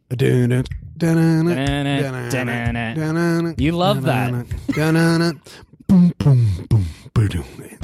You love that. Boom, boom, boom, boom.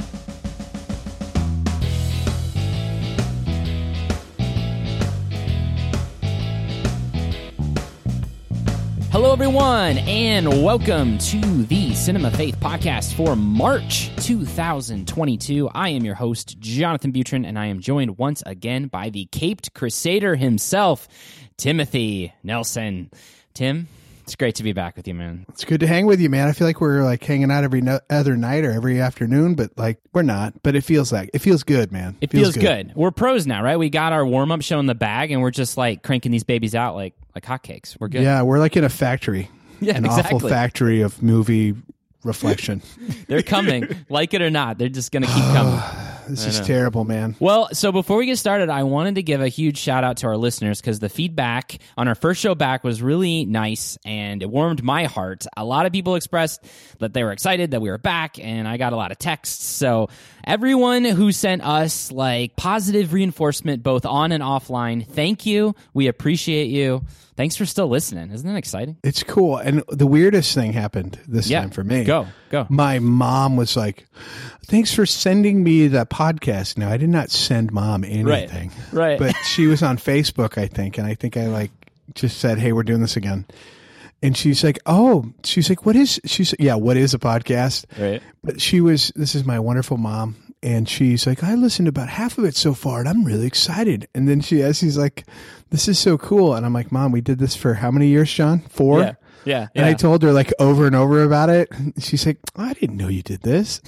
Hello, everyone, and welcome to the Cinema Faith Podcast for March 2022. I am your host, Jonathan Butrin, and I am joined once again by the Caped Crusader himself, Timothy Nelson. Tim, it's great to be back with you, man. It's good to hang with you, man. I feel like we're like hanging out every other night or every afternoon, but like we're not. But it feels good, man. It feels good. We're pros now, right? We got our warm-up show in the bag, and we're just like cranking these babies out like hotcakes. We're good. Yeah, we're like in a factory. Yeah, an exactly. awful factory of movie reflection. They're coming, like it or not. They're just going to keep coming. This is terrible, man. Well, so before we get started, I wanted to give a huge shout out to our listeners because the feedback on our first show back was really nice and it warmed my heart. A lot of people expressed that they were excited that we were back, and I got a lot of texts. So everyone who sent us like positive reinforcement both on and offline, thank you. We appreciate you. Thanks for still listening. Isn't that exciting? It's cool. And the weirdest thing happened this time for me. Go. My mom was like, thanks for sending me the podcast. No, I did not send mom anything. Right. But she was on Facebook, I think. And I think I like just said, hey, we're doing this again. And she's like, what is a podcast? Right. But this is my wonderful mom. And she's like, I listened to about half of it so far, and I'm really excited. And then she's like, this is so cool. And I'm like, Mom, we did this for how many years, John? 4? Yeah. And I told her like over and over about it. She's like, I didn't know you did this.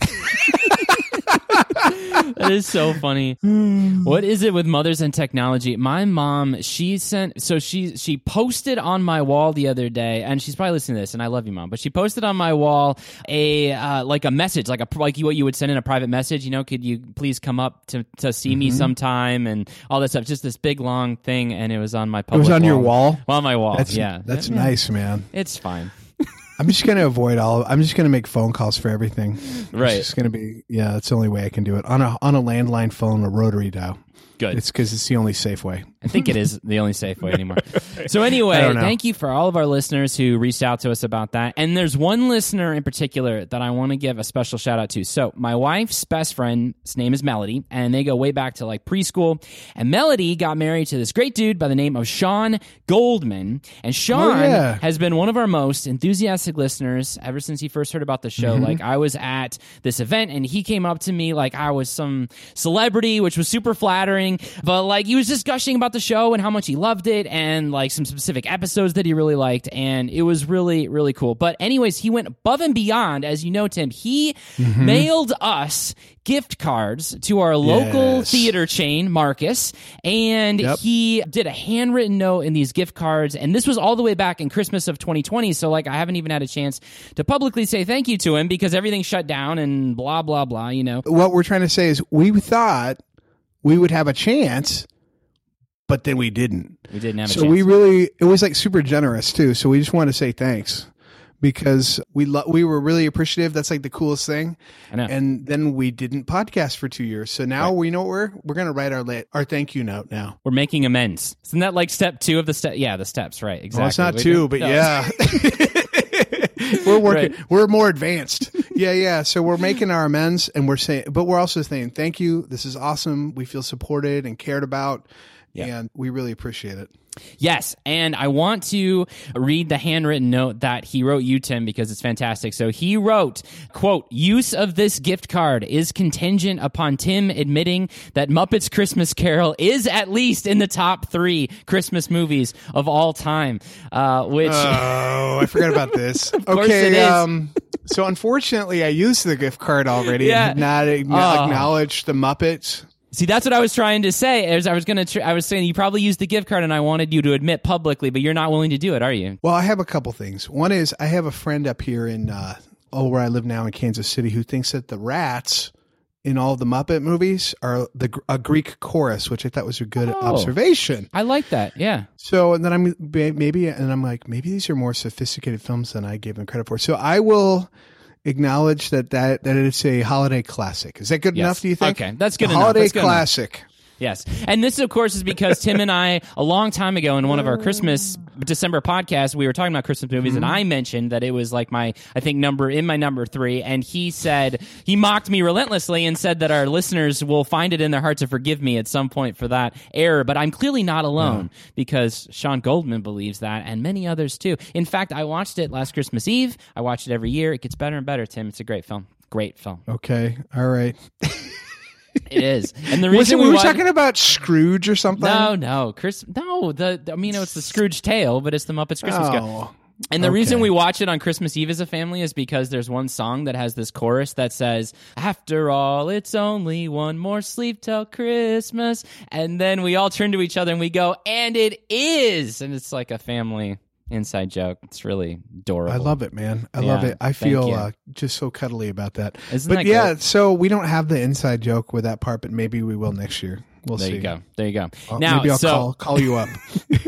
That is so funny. What is it with mothers and technology? My mom, she posted on my wall the other day, and she's probably listening to this, and I love you, Mom, but she posted on my wall a message, like what you would send in a private message, you know, could you please come up to see me sometime and all that stuff, just this big long thing, and it was on my public wall. It was on your wall? On my wall, That's nice, man. It's fine. I'm just going to I'm just going to make phone calls for everything. Right. It's just going to be, that's the only way I can do it. On a landline phone, a rotary dial. Good. It's because it's the only safe way. I think it is the only safe way anymore. So anyway, thank you for all of our listeners who reached out to us about that. And there's one listener in particular that I want to give a special shout out to. So my wife's best friend's name is Melody, and they go way back to like preschool. And Melody got married to this great dude by the name of Sean Goldman. And Sean has been one of our most enthusiastic listeners ever since he first heard about the show. Like I was at this event and he came up to me like I was some celebrity, which was super flattering. But like he was just gushing about the show and how much he loved it and like some specific episodes that he really liked, and it was really, really cool. But anyways, he went above and beyond. As you know, Tim, he mailed us gift cards to our local theater chain, Marcus, and he did a handwritten note in these gift cards, and this was all the way back in Christmas of 2020, so like I haven't even had a chance to publicly say thank you to him because everything shut down and blah, blah, blah, you know. What we're trying to say is we thought we would have a chance, but then we didn't. We didn't have a chance. So it was like super generous too. So we just want to say thanks because we were really appreciative. That's like the coolest thing. I know. And then we didn't podcast for 2 years. So now we know we're going to write our thank you note now. We're making amends. Isn't that like step 2 of the step? Yeah, the steps, right. Exactly. Well, it's not 2, but yeah. We're working. Right. We're more advanced. Yeah. So we're making our amends, and we're also saying thank you. This is awesome. We feel supported and cared about, and we really appreciate it. Yes, and I want to read the handwritten note that he wrote you, Tim, because it's fantastic. So he wrote, quote, use of this gift card is contingent upon Tim admitting that Muppets Christmas Carol is at least in the top 3 Christmas movies of all time, which... Oh, I forgot about this. Of course it is. So unfortunately, I used the gift card already and have not acknowledged the Muppets. See, that's what I was trying to say. I was saying you probably used the gift card, and I wanted you to admit publicly, but you're not willing to do it, are you? Well, I have a couple things. One is I have a friend up here in where I live now in Kansas City who thinks that the rats in all the Muppet movies are a Greek chorus, which I thought was a good observation. I like that. Yeah. So, and then I'm like, maybe these are more sophisticated films than I gave them credit for. So I will acknowledge that it's a holiday classic. Is that good enough, do you think? Okay, that's good enough. Holiday classic. Yes. And this, of course, is because Tim and I, a long time ago in one of our Christmas December podcasts, we were talking about Christmas movies, and I mentioned that it was like my number 3, and he said, he mocked me relentlessly and said that our listeners will find it in their heart to forgive me at some point for that error, but I'm clearly not alone, because Sean Goldman believes that, and many others too. In fact, I watched it last Christmas Eve. I watch it every year. It gets better and better, Tim. It's a great film. Great film. Okay. All right. It is. And the reason we were talking about Scrooge or something? No. It's the Scrooge tale, but it's the Muppets Christmas Carol. And the reason we watch it on Christmas Eve as a family is because there's one song that has this chorus that says, after all, it's only one more sleep till Christmas. And then we all turn to each other and we go, and it is. And it's like a family inside joke. It's really adorable. I love it, man. I love it. I feel just so cuddly about that. Isn't that great? So we don't have the inside joke with that part, but maybe we will next year. We'll see. There you go. Now, maybe I'll call you up.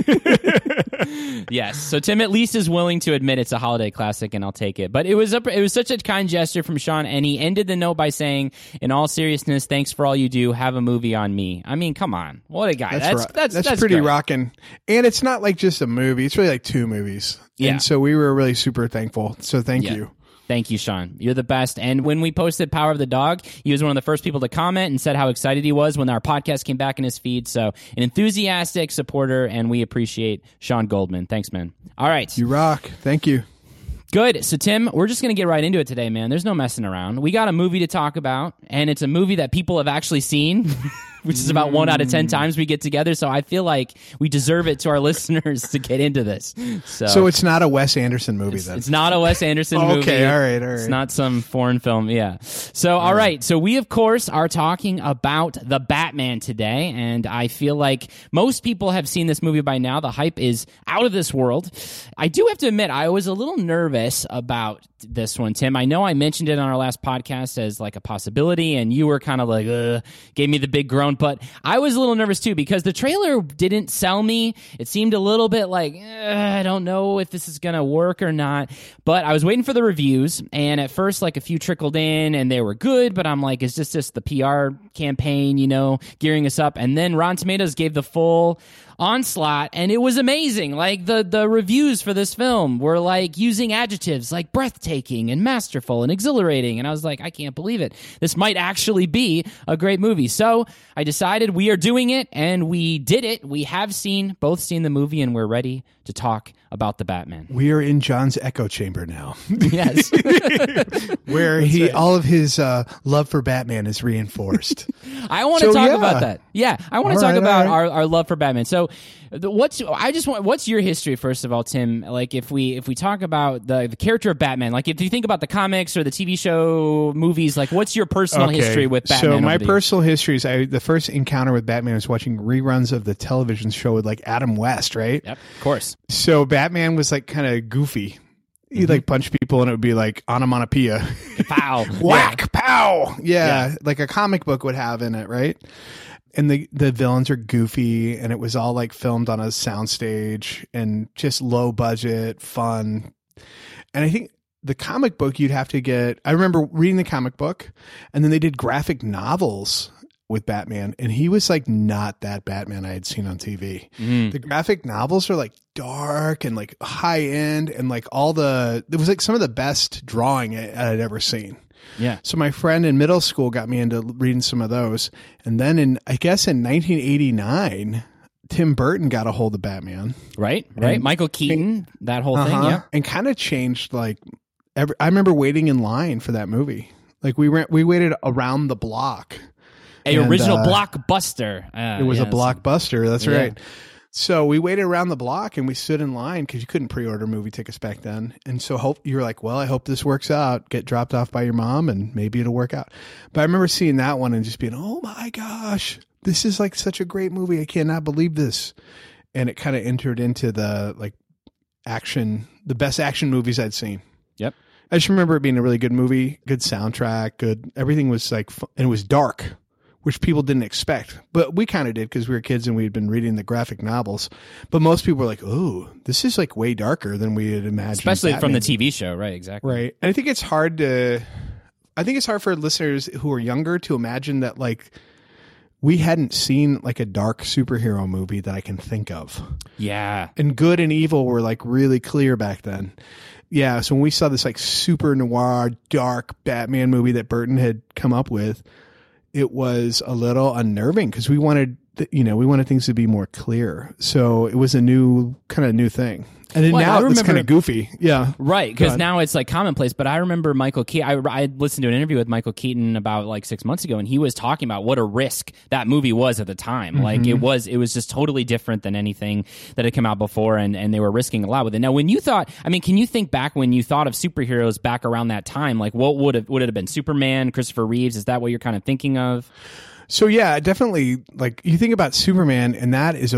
Yes. So Tim at least is willing to admit it's a holiday classic, and I'll take it. But it was such a kind gesture from Sean, and he ended the note by saying, "In all seriousness, thanks for all you do. Have a movie on me." I mean, come on, what a guy! That's pretty great. rocking. And it's not like just a movie; it's really like 2 movies. Yeah. And so we were really super thankful. So thank you. Thank you, Sean. You're the best. And when we posted Power of the Dog, he was one of the first people to comment and said how excited he was when our podcast came back in his feed. So an enthusiastic supporter, and we appreciate Sean Goldman. Thanks, man. All right. You rock. Thank you. Good. So, Tim, we're just going to get right into it today, man. There's no messing around. We got a movie to talk about, and it's a movie that people have actually seen, which is about 1 out of 10 times we get together. So I feel like we deserve it to our listeners to get into this. So it's not a Wes Anderson movie, then? It's not a Wes Anderson movie. Okay, all right. It's not some foreign film, yeah. So, all right. So we, of course, are talking about The Batman today, and I feel like most people have seen this movie by now. The hype is out of this world. I do have to admit, I was a little nervous about this one, Tim. I know I mentioned it on our last podcast as like a possibility, and you were kind of like, gave me the big groan, but I was a little nervous too because the trailer didn't sell me. It seemed a little bit like, I don't know if this is going to work or not, but I was waiting for the reviews, and at first like a few trickled in and they were good, but I'm like, is this just the PR campaign, gearing us up? And then Rotten Tomatoes gave the full onslaught, and it was amazing. Like the reviews for this film were like using adjectives like breathtaking and masterful and exhilarating, and I was like, I can't believe it. This might actually be a great movie. So I decided we are doing it, and we did it. We have both seen the movie, and we're ready to talk about The Batman. We are in John's echo chamber now. Yes. Where all of his love for Batman is reinforced. I want to talk about that. Yeah, I want to talk about our love for Batman. So what's your history, first of all, Tim? Like if we talk about the character of Batman, like if you think about the comics or the TV show, movies, like what's your personal history with Batman? So my personal history is the first encounter with Batman was watching reruns of the television show with like Adam West, right? Yep, of course. So Batman was like kind of goofy. He'd like punch people and it would be like onomatopoeia. Pow. Whack, pow. Yeah, like a comic book would have in it, right? And the villains are goofy, and it was all like filmed on a soundstage and just low budget, fun. And I think the comic book you'd have to get, I remember reading the comic book, and then they did graphic novels with Batman, and he was like not that Batman I had seen on TV. The graphic novels are like dark and like high end, and like it was like some of the best drawing I'd ever seen. Yeah. So my friend in middle school got me into reading some of those, and then in 1989, Tim Burton got a hold of Batman. Right. Michael Keaton, that whole thing, yeah, and kind of changed like. I remember waiting in line for that movie. Like we waited around the block. Original blockbuster. It was a blockbuster. That's right. So we waited around the block and we stood in line because you couldn't pre-order movie tickets back then. And so you were like, well, I hope this works out. Get dropped off by your mom and maybe it'll work out. But I remember seeing that one and just being, oh my gosh, this is like such a great movie. I cannot believe this. And it kind of entered into the like the best action movies I'd seen. Yep. I just remember it being a really good movie, good soundtrack, everything was like, and it was dark, which people didn't expect, but we kind of did because we were kids and we had been reading the graphic novels. But most people were like, "Oh, this is like way darker than we had imagined." Especially from the TV show, right? Exactly. Right. And I think it's hard for listeners who are younger to imagine that like we hadn't seen like a dark superhero movie that I can think of. Yeah. And good and evil were like really clear back then. Yeah. So when we saw this like super noir, dark Batman movie that Burton had come up with, it was a little unnerving because we wanted things to be more clear. So it was a new thing. And then now it's kind of goofy. Yeah. Right. Because now it's like commonplace. But I remember Michael Keaton. I listened to an interview with Michael Keaton about like 6 months ago, and he was talking about what a risk that movie was at the time. Mm-hmm. Like it was just totally different than anything that had come out before, and they were risking a lot with it. Now, when you thought, can you think back when you thought of superheroes back around that time? Like what would it have been? Superman, Christopher Reeves? Is that what you're kind of thinking of? So yeah, definitely. Like you think about Superman, and that is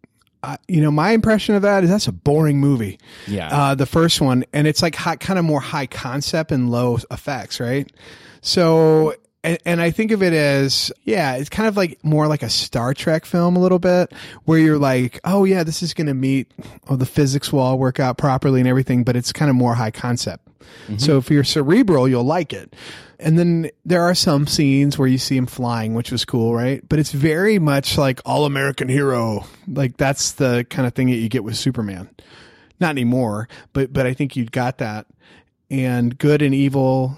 my impression of that is that's a boring movie. Yeah. The first one, and it's like kind of more high concept and low effects, right? So, and I think of it as, it's kind of like more like a Star Trek film a little bit, where you're like, oh yeah, this is going to meet, the physics will all work out properly and everything, but it's kind of more high concept. Mm-hmm. So if you're cerebral, you'll like it. And then there are some scenes where you see him flying, which was cool, right? But it's very much like all-American hero. Like that's the kind of thing that you get with Superman. Not anymore, but I think you got that. And good and evil,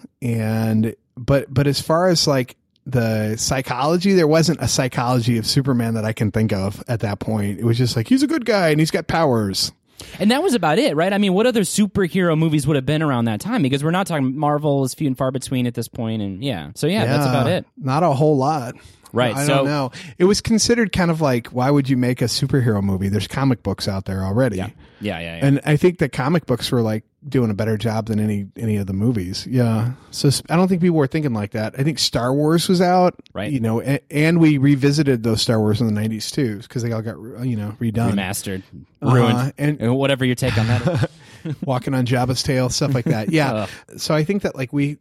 but as far as like the psychology, there wasn't a psychology of Superman that I can think of at that point. It was just like, he's a good guy and he's got powers. And that was about it, right? What other superhero movies would have been around that time? Because we're not talking, Marvel is few and far between at this point, and that's about it. Not a whole lot. Right. I don't know. It was considered kind of like, why would you make a superhero movie? There's comic books out there already. Yeah. And I think the comic books were like doing a better job than any of the movies. Yeah. So I don't think people were thinking like that. I think Star Wars was out, right? And we revisited those Star Wars in the 90s too, because they all got redone, remastered, ruined, and whatever your take on that. Walking on Jabba's tail, stuff like that. Yeah. So I think that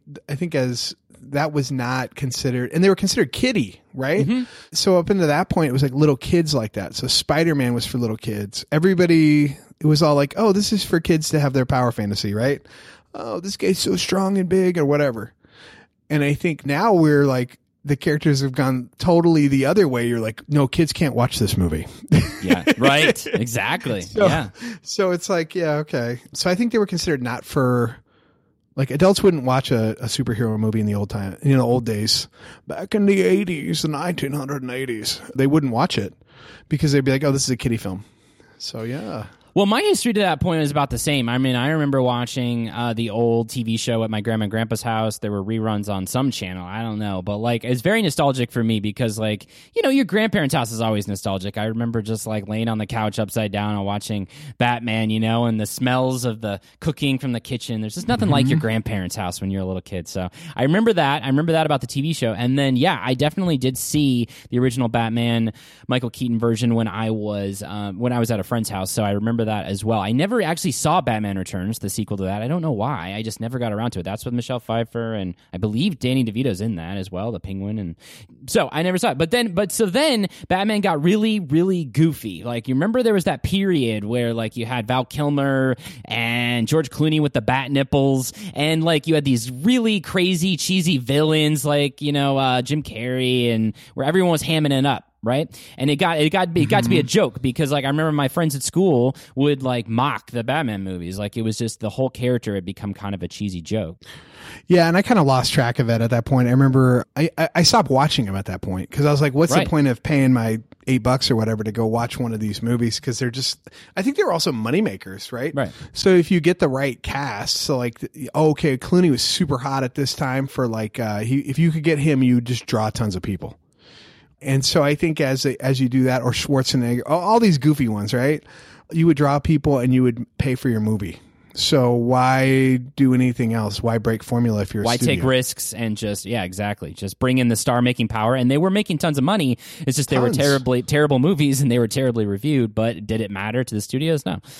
as that was not considered, and they were considered kiddie, right? Mm-hmm. So up into that point, it was like little kids like that. So Spider-Man was for little kids. Everybody, it was all like, oh, this is for kids to have their power fantasy, right? Oh, this guy's so strong and big or whatever. And I think now we're like, the characters have gone totally the other way. You're like, no, kids can't watch this movie. Yeah, right. Exactly. So it's like, yeah, okay. So I think they were considered not for, like, adults wouldn't watch a superhero movie in the old days. Back in the 80s, the 1980s, they wouldn't watch it because they'd be like, oh, this is a kiddie film. So, yeah. Well, my history to that point is about the same. I remember watching the old TV show at my grandma and grandpa's house. There were reruns on some channel. I don't know. But, like, it's very nostalgic for me because, like, your grandparents' house is always nostalgic. I remember just, like, laying on the couch upside down and watching Batman, and the smells of the cooking from the kitchen. There's just nothing like your grandparents' house when you're a little kid. So I remember that. I remember that about the TV show. And then, I definitely did see the original Batman Michael Keaton version when I was at a friend's house. So I remember that as well. I never actually saw Batman Returns, the sequel to that. I don't know why. I just never got around to it. That's with Michelle Pfeiffer, and I believe Danny DeVito's in that as well, the Penguin. And so I never saw it. But then Batman got really, really goofy. Like, you remember there was that period where, like, you had Val Kilmer and George Clooney with the bat nipples, and, like, you had these really crazy, cheesy villains like, Jim Carrey, and where everyone was hamming it up. Right. And it got to be a joke because, like, I remember my friends at school would, like, mock the Batman movies. Like, it was just the whole character had become kind of a cheesy joke. Yeah. And I kind of lost track of it at that point. I remember I stopped watching them at that point because I was like, what's the point of paying my $8 or whatever to go watch one of these movies? Because I think they're also moneymakers, right? Right. So if you get the right cast, so like, okay, Clooney was super hot at this time for, like, if you could get him, you just draw tons of people. And so I think as you do that, or Schwarzenegger, all these goofy ones, right? You would draw people and you would pay for your movie. So why do anything else? Why break formula if you're a studio? Why take risks and just bring in the star-making power? And they were making tons of money. It's just they were terrible movies and they were terribly reviewed. But did it matter to the studios? No.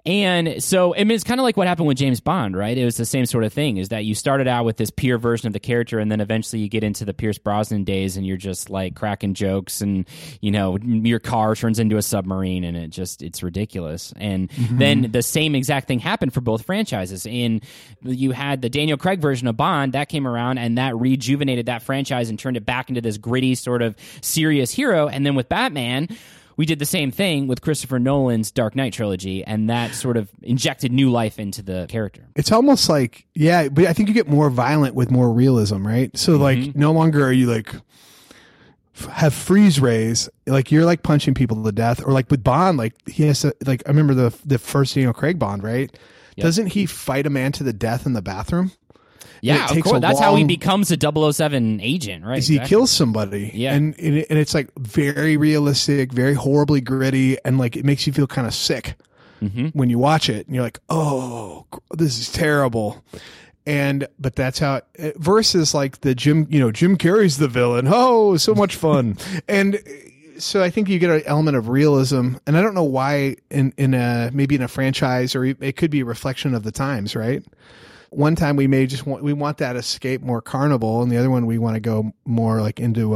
And so, I mean, it's kind of like what happened with James Bond, right? It was the same sort of thing, is that you started out with this pure version of the character, and then eventually you get into the Pierce Brosnan days, and you're just like cracking jokes, and, you know, your car turns into a submarine, and it's ridiculous. And then the same exact thing happened for both franchises. And you had the Daniel Craig version of Bond, that came around, and that rejuvenated that franchise and turned it back into this gritty, sort of serious hero. And then with Batman, we did the same thing with Christopher Nolan's Dark Knight trilogy, and that sort of injected new life into the character. It's almost like, yeah, but I think you get more violent with more realism, right? So, like, no longer are you, like, have freeze rays, like, you're, like, punching people to death. Or, like, with Bond, like, he has to, like, I remember the first Daniel Craig Bond, right? Yep. Doesn't he fight a man to the death in the bathroom? Yeah, of course. That's how he becomes a 007 agent, right? He kills somebody. Yeah. And it's like very realistic, very horribly gritty, and like it makes you feel kind of sick when you watch it. And you're like, oh, this is terrible. But that's how it, versus like the Jim Carrey's the villain. Oh, so much fun. And so I think you get an element of realism, and I don't know why maybe in a franchise, or it could be a reflection of the times, right? One time we may just we want that escape more carnival, and the other one we want to go more like into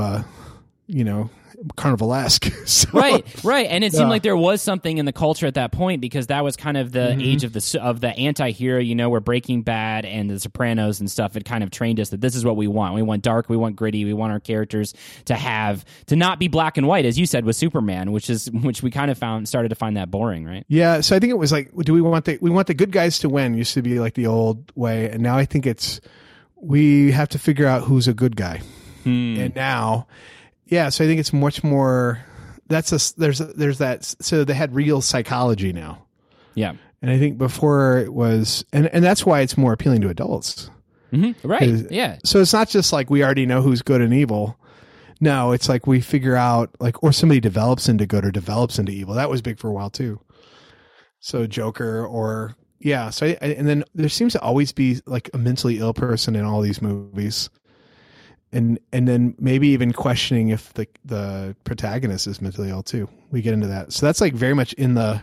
carnivalesque. So, right. And it seemed like there was something in the culture at that point, because that was kind of the age of the anti-hero, where Breaking Bad and The Sopranos and stuff had kind of trained us that this is what we want. We want dark, we want gritty, we want our characters to not be black and white, as you said with Superman, which we kind of started to find that boring, right? Yeah, so I think it was like, we want the good guys to win, used to be like the old way, and now I think we have to figure out who's a good guy. And now, yeah, so I think it's much more. There's that. So they had real psychology now. Yeah, and I think before it was, and that's why it's more appealing to adults. Right. Yeah. So it's not just like we already know who's good and evil. No, it's like we figure out, like, or somebody develops into good or develops into evil. That was big for a while too. So Joker, or yeah. So and then there seems to always be like a mentally ill person in all these movies. And then maybe even questioning if the protagonist is mentally ill too. We get into that. So that's like very much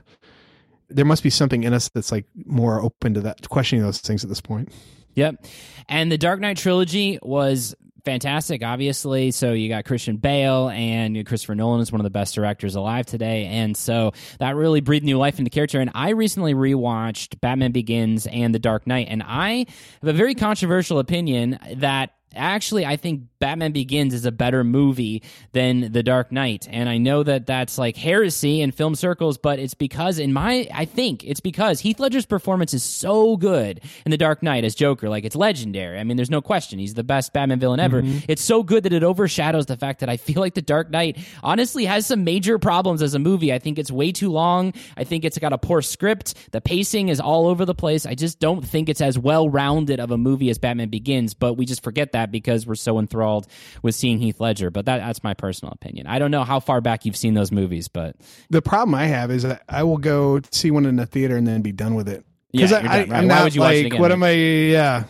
there must be something in us that's like more open to that, questioning those things at this point. Yep. And the Dark Knight trilogy was fantastic, obviously. So you got Christian Bale, and Christopher Nolan is one of the best directors alive today. And so that really breathed new life into character. And I recently rewatched Batman Begins and The Dark Knight, and I have a very controversial opinion that actually, I think Batman Begins is a better movie than The Dark Knight. And I know that that's like heresy in film circles, but it's because I think it's because Heath Ledger's performance is so good in The Dark Knight as Joker. Like, it's legendary. I mean, there's no question. He's the best Batman villain ever. It's so good that it overshadows the fact that I feel like The Dark Knight honestly has some major problems as a movie. I think it's way too long. I think it's got a poor script. The pacing is all over the place. I just don't think it's as well-rounded of a movie as Batman Begins, but we just forget that because we're so enthralled with seeing Heath Ledger. But that's my personal opinion. I don't know how far back you've seen those movies, but the problem I have is that I will go see one in the theater and then be done with it. Because I'm not, why would you watch it again? What am I? Yeah.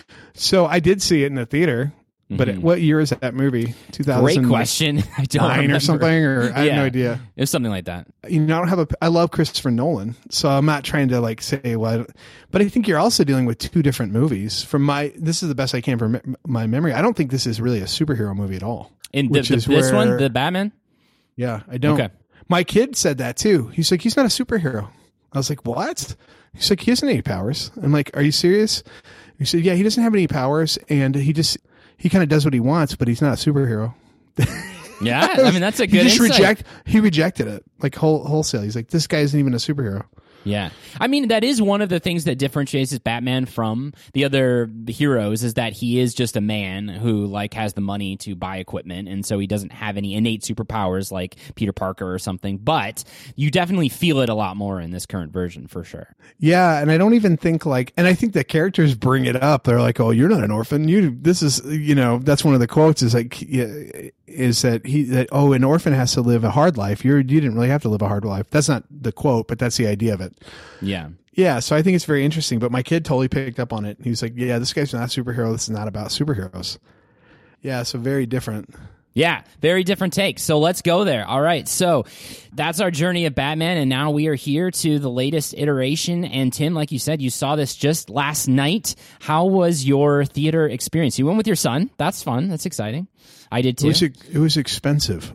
So I did see it in the theater. But what year is that movie? 2000. Great question. I don't remember. Or something, or I have no idea. It was something like that. I don't have I love Christopher Nolan, so I'm not trying to like say what. But I think you're also dealing with two different movies. This is the best I can from my memory. I don't think this is really a superhero movie at all. In this one, the Batman. Yeah, I don't. Okay. My kid said that too. He's like, he's not a superhero. I was like, what? He's like, he doesn't have any powers. I'm like, are you serious? He said, yeah, he doesn't have any powers, and he kind of does what he wants, but he's not a superhero. Yeah, I mean, that's a good insight. He rejected it, like wholesale. He's like, this guy isn't even a superhero. Yeah. I mean, that is one of the things that differentiates Batman from the other heroes, is that he is just a man who like has the money to buy equipment, and so he doesn't have any innate superpowers like Peter Parker or something, but you definitely feel it a lot more in this current version for sure. Yeah, and I don't even think and I think the characters bring it up. They're like, "Oh, you're not an orphan. This is, that's one of the quotes is like, an orphan has to live a hard life. You didn't really have to live a hard life." That's not the quote, but that's the idea of it. Yeah. Yeah, so I think it's very interesting, but my kid totally picked up on it. He was like, yeah, this guy's not a superhero. This is not about superheroes. Yeah, so very different. Yeah, very different take. So let's go there. All right. So that's our journey of Batman, and now we are here to the latest iteration. And Tim, like you said, you saw this just last night. How was your theater experience? You went with your son. That's fun. That's exciting. I did too. It was expensive.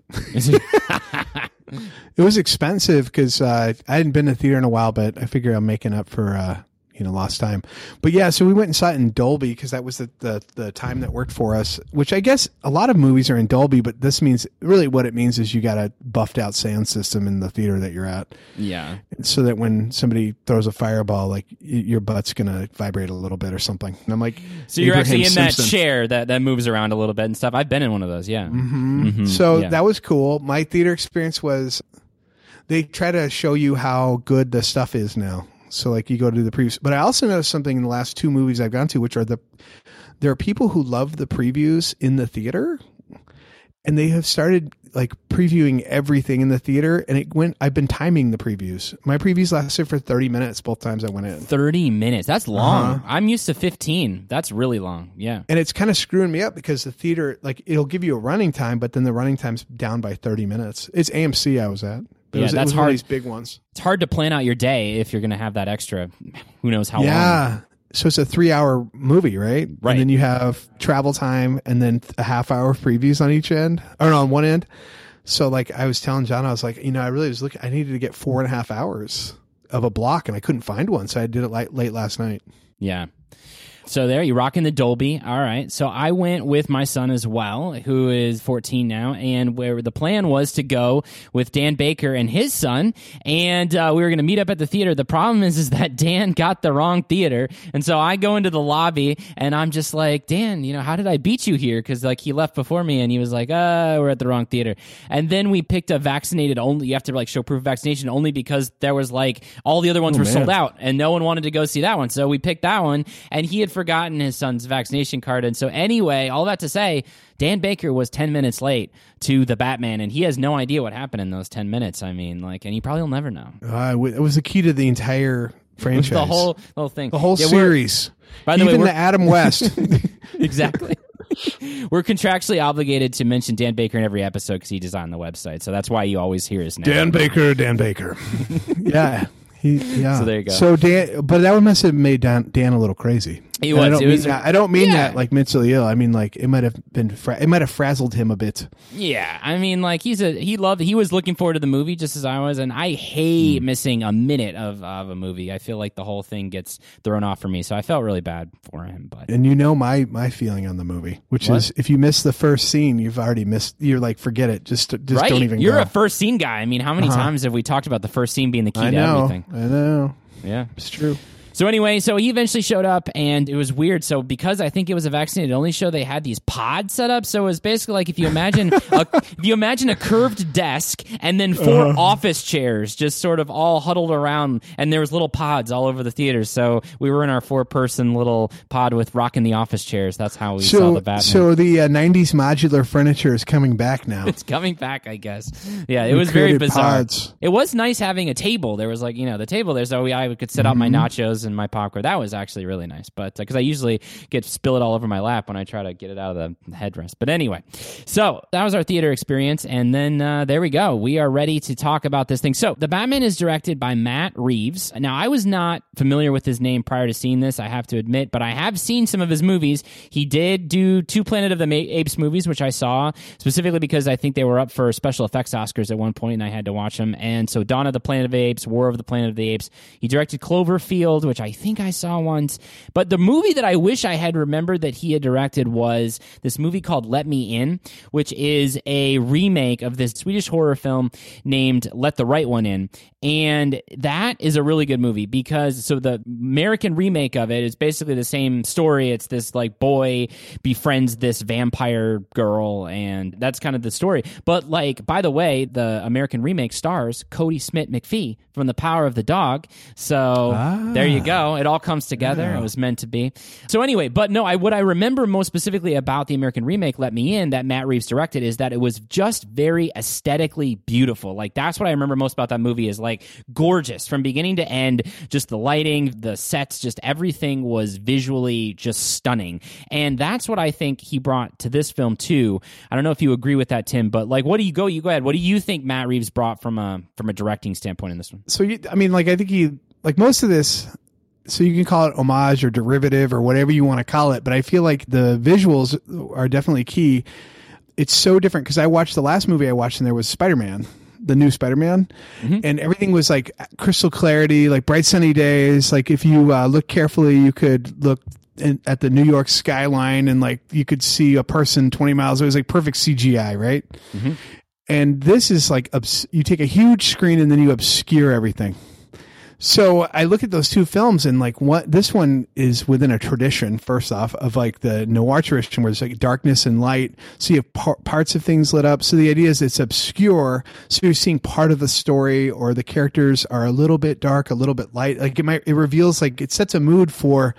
It was expensive because I hadn't been to theater in a while, but I figure I'm making up for lost time. But yeah, so we went and saw it in Dolby because that was the time that worked for us, which I guess a lot of movies are in Dolby, but this means really what it means is you got a buffed out sound system in the theater that you're at. Yeah. So that when somebody throws a fireball, like your butt's going to vibrate a little bit or something. And I'm like, so you're actually in that chair that moves around a little bit and stuff. I've been in one of those. Yeah. Mm-hmm. Mm-hmm. So that was cool. My theater experience was they try to show you how good the stuff is now. So like you go to the previews, but I also noticed something in the last 2 movies I've gone to, which are there are people who love the previews in the theater, and they have started like previewing everything in the theater. And I've been timing the previews. My previews lasted for 30 minutes both times I went in. 30 minutes. That's long. I'm used to 15. That's really long. Yeah. And it's kind of screwing me up because the theater, like it'll give you a running time, but then the running time's down by 30 minutes. It's AMC I was at. That's hard. One of these big ones. It's hard to plan out your day if you're going to have that extra. Who knows how long? Yeah. So it's a 3-hour movie, right? Right. And then you have travel time and then a half-hour of previews on each end, or no, on one end. So like I was telling John, I was like, I really was looking. I needed to get 4.5 hours of a block, and I couldn't find one, so I did it late last night. Yeah. So there, you're rocking the Dolby. All right. So I went with my son as well, who is 14 now, and where the plan was to go with Dan Baker and his son, and we were going to meet up at the theater. The problem is that Dan got the wrong theater, and so I go into the lobby, and I'm just like, Dan, how did I beat you here? Because like he left before me, and he was like, we're at the wrong theater. And then we picked a vaccinated only. You have to like show proof of vaccination only because there was like all the other ones were sold out, and no one wanted to go see that one. So we picked that one, and he had forgotten his son's vaccination card. And so anyway, all that to say, Dan Baker was 10 minutes late to the Batman, and he has no idea what happened in those 10 minutes. I mean, like, and he probably will never know. It was the key to the entire franchise. The whole thing. The whole series. By the way, the Adam West. Exactly. We're contractually obligated to mention Dan Baker in every episode because he designed the website. So that's why you always hear his name. Dan Baker. Yeah. So there you go. So Dan, but that one must have made Dan a little crazy. He was. I don't mean that like mentally ill. I mean like it might have been it might have frazzled him a bit. Yeah, I mean like he was looking forward to the movie just as I was, and I hate missing a minute of a movie. I feel like the whole thing gets thrown off for me, so I felt really bad for him. But my feeling on the movie, which is if you miss the first scene, you've already missed. You're like forget it. Just right? Don't even. You're go. a first scene guy. I mean, how many times have we talked about the first scene being the key to everything? I know. Yeah, it's true. So anyway, so he eventually showed up, and it was weird. So because I think it was a vaccinated only show, they had these pods set up. So it was basically like if you imagine a curved desk and then 4 office chairs just sort of all huddled around, and there was little pods all over the theater. So we were in our 4-person little pod with rocking the office chairs. That's how we saw the Batman. So the 90s modular furniture is coming back now. It's coming back, I guess. Yeah, it was very bizarre. Pods. It was nice having a table. There was like the table there, so I could set out my nachos and my popcorn. That was actually really nice, but because I usually spill it all over my lap when I try to get it out of the headrest. But anyway, so that was our theater experience, and then there we go. We are ready to talk about this thing. So the Batman is directed by Matt Reeves. Now, I was not familiar with his name prior to seeing this, I have to admit, but I have seen some of his movies. He did do 2 Planet of the Apes movies, which I saw specifically because I think they were up for special effects Oscars at one point, and I had to watch them. And so Dawn of the Planet of the Apes, War of the Planet of the Apes. He directed Cloverfield, which I think I saw once. But the movie that I wish I had remembered that he had directed was this movie called Let Me In, which is a remake of this Swedish horror film named Let the Right One In. And that is a really good movie because the American remake of it is basically the same story. It's this like boy befriends this vampire girl, and that's kind of the story. But like, by the way, the American remake stars Cody Smith McPhee from The Power of the Dog. So there you go. It all comes together. Yeah. It was meant to be. So anyway, but no, what I remember most specifically about the American remake, Let Me In, that Matt Reeves directed, is that it was just very aesthetically beautiful. Like, that's what I remember most about that movie, is like gorgeous from beginning to end. Just the lighting, the sets, just everything was visually just stunning. And that's what I think he brought to this film too. I don't know if you agree with that, Tim, but like, you go ahead. What do you think Matt Reeves brought from a directing standpoint in this one? So, I think he, like most of this, so you can call it homage or derivative or whatever you want to call it, but I feel like the visuals are definitely key. It's so different because I watched the last movie I watched and there was Spider-Man, the new Spider-Man, and everything was like crystal clarity, like bright sunny days. Like if you look carefully, you could look at the New York skyline and like you could see a person 20 miles. It was like perfect CGI, right? And this is like, you take a huge screen and then you obscure everything. So I look at those two films and like this one is within a tradition, first off, of like the noir tradition where there's like darkness and light. So you have parts of things lit up. So the idea is it's obscure. So you're seeing part of the story, or the characters are a little bit dark, a little bit light. Like it reveals, like it sets a mood for,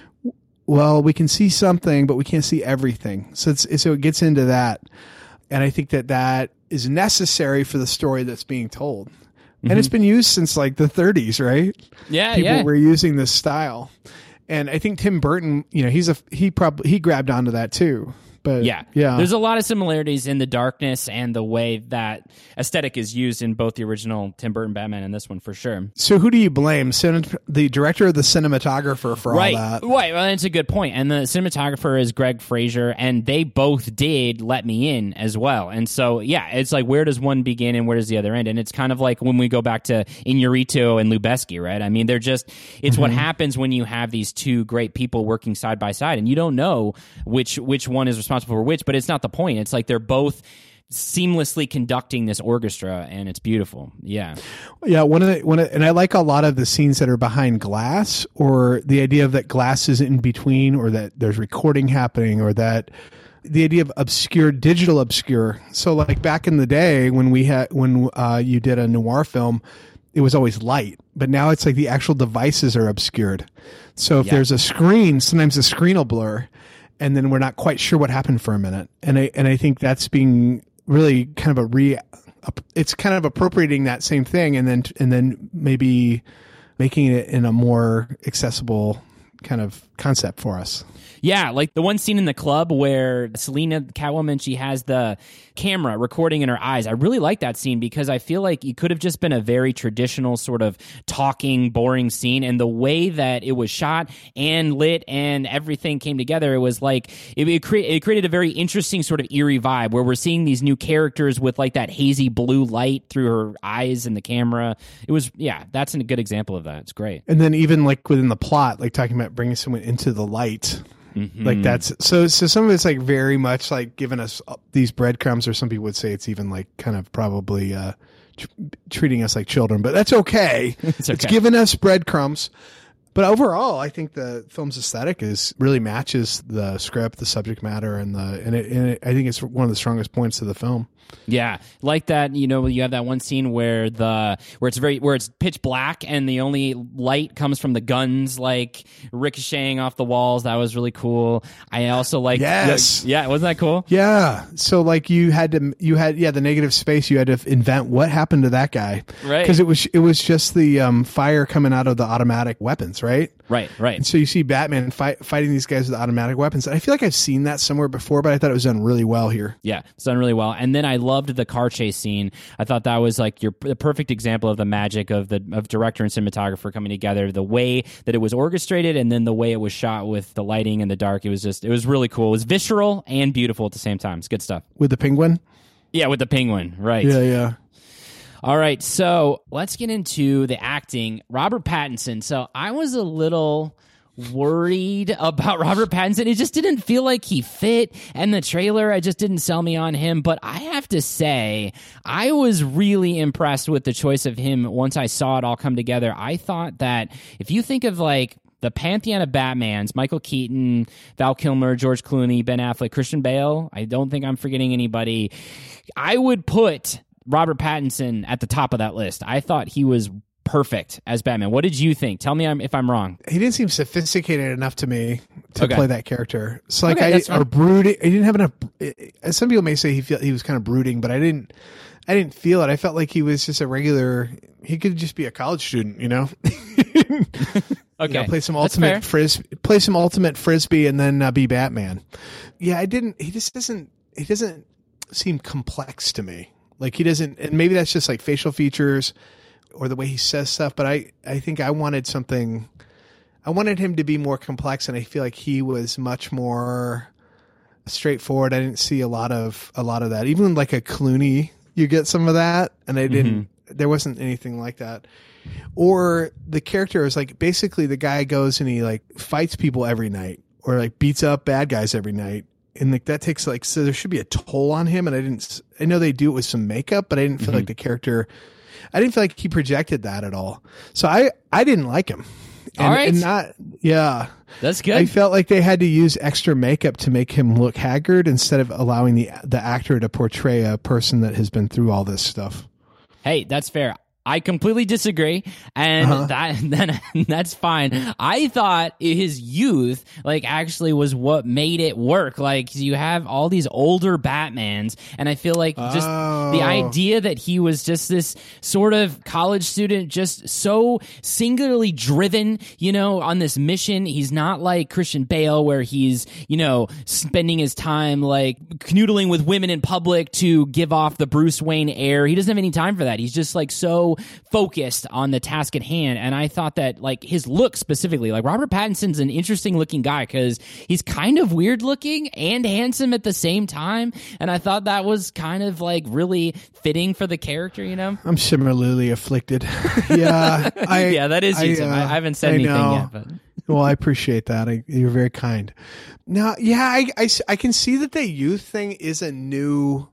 well, we can see something, but we can't see everything. So it gets into that. And I think that is necessary for the story that's being told. And it's been used since like the 30s, right? Yeah, People were using this style. And I think Tim Burton, he grabbed onto that too. But yeah, there's a lot of similarities in the darkness and the way that aesthetic is used in both the original Tim Burton Batman and this one, for sure. So who do you blame? The director or the cinematographer for all that? Right, well, that's a good point. And the cinematographer is Greg Fraser, and they both did Let Me In as well. And so, yeah, it's like, where does one begin and where does the other end? And it's kind of like when we go back to Inarritu and Lubezki, right? I mean, it's what happens when you have these two great people working side by side, and you don't know which one is responsible for which, but it's not the point. It's like they're both seamlessly conducting this orchestra, and it's beautiful. Yeah. And I like a lot of the scenes that are behind glass, or the idea of that glass is in between, or that there's recording happening, or that the idea of digital obscure. So like back in the day when you did a noir film, it was always light, but now it's like the actual devices are obscured. So if there's a screen, sometimes the screen will blur, and then we're not quite sure what happened for a minute. And I think that's being really kind of it's kind of appropriating that same thing and then maybe making it in a more accessible kind of concept for us. Yeah, like the one scene in the club where Selena, Catwoman, she has the camera recording in her eyes. I really like that scene because I feel like it could have just been a very traditional sort of talking, boring scene. And the way that it was shot and lit and everything came together, it was like, it created a very interesting sort of eerie vibe where we're seeing these new characters with like that hazy blue light through her eyes in the camera. It was, that's a good example of that. It's great. And then even like within the plot, like talking about bringing someone into the light. Like that's so some of it's like very much like giving us these breadcrumbs, or some people would say it's even like kind of probably treating us like children, but that's okay. It's giving us breadcrumbs. But overall, I think the film's aesthetic really matches the script, the subject matter, and I think it's one of the strongest points of the film. Yeah, like that. You have that one scene where it's pitch black and the only light comes from the guns, like ricocheting off the walls. That was really cool. I also like wasn't that cool? Yeah. So like you had the negative space. You had to invent what happened to that guy, right? Because it was just the fire coming out of the automatic weapons, right? Right. And so you see Batman fighting these guys with automatic weapons. And I feel like I've seen that somewhere before, but I thought it was done really well here. Yeah, it's done really well. And then I loved the car chase scene. I thought that was like the perfect example of the magic of director and cinematographer coming together. The way that it was orchestrated, and then the way it was shot with the lighting and the dark. It was really cool. It was visceral and beautiful at the same time. It's good stuff. With the penguin? Yeah, with the penguin. Right. Yeah. All right, so let's get into the acting. Robert Pattinson. So I was a little worried about Robert Pattinson. It just didn't feel like he fit, and the trailer, I just didn't sell me on him. But I have to say, I was really impressed with the choice of him once I saw it all come together. I thought that if you think of like the pantheon of Batmans, Michael Keaton, Val Kilmer, George Clooney, Ben Affleck, Christian Bale, I don't think I'm forgetting anybody. I would put Robert Pattinson at the top of that list. I thought he was perfect as Batman. What did you think? Tell me if I'm wrong. He didn't seem sophisticated enough to me to Okay. play that character. So like fine. brooding. He didn't have enough. As some people may say, he was kind of brooding, but I didn't feel it. I felt like he was just a regular. He could just be a college student, you know. Okay, you know, play some ultimate frisbee, and then be Batman. Yeah, I didn't. He just doesn't. He doesn't seem complex to me. Like he doesn't, and maybe that's just like facial features or the way he says stuff. But I think I wanted something. I wanted him to be more complex, and I feel like he was much more straightforward. I didn't see a lot of that. Even like a Clooney, you get some of that, and I didn't. There wasn't anything like that. Or the character is like basically the guy goes and he like fights people every night or like beats up bad guys every night. And like that takes like, so there should be a toll on him. And I know they do it with some makeup, but I didn't feel like the character, I didn't feel like he projected that at all. So I didn't like him. All right. That's good. I felt like they had to use extra makeup to make him look haggard instead of allowing the actor to portray a person that has been through all this stuff. Hey, that's fair. I completely disagree, and that's fine. I thought his youth, like, actually was what made it work. Like, you have all these older Batmans, and I feel like just the idea that he was just this sort of college student, just so singularly driven, you know, on this mission. He's not like Christian Bale, where he's, you know, spending his time like canoodling with women in public to give off the Bruce Wayne air. He doesn't have any time for that. He's just like so focused on the task at hand. And I thought that like his look specifically, like Robert Pattinson's an interesting looking guy because he's kind of weird looking and handsome at the same time. And I thought that was kind of like really fitting for the character, you know? I'm similarly afflicted. Yeah. Yeah, that is you, Tim. I haven't said anything yet. But. Well, I appreciate that. You're very kind. Now, yeah, I can see that the youth thing is a new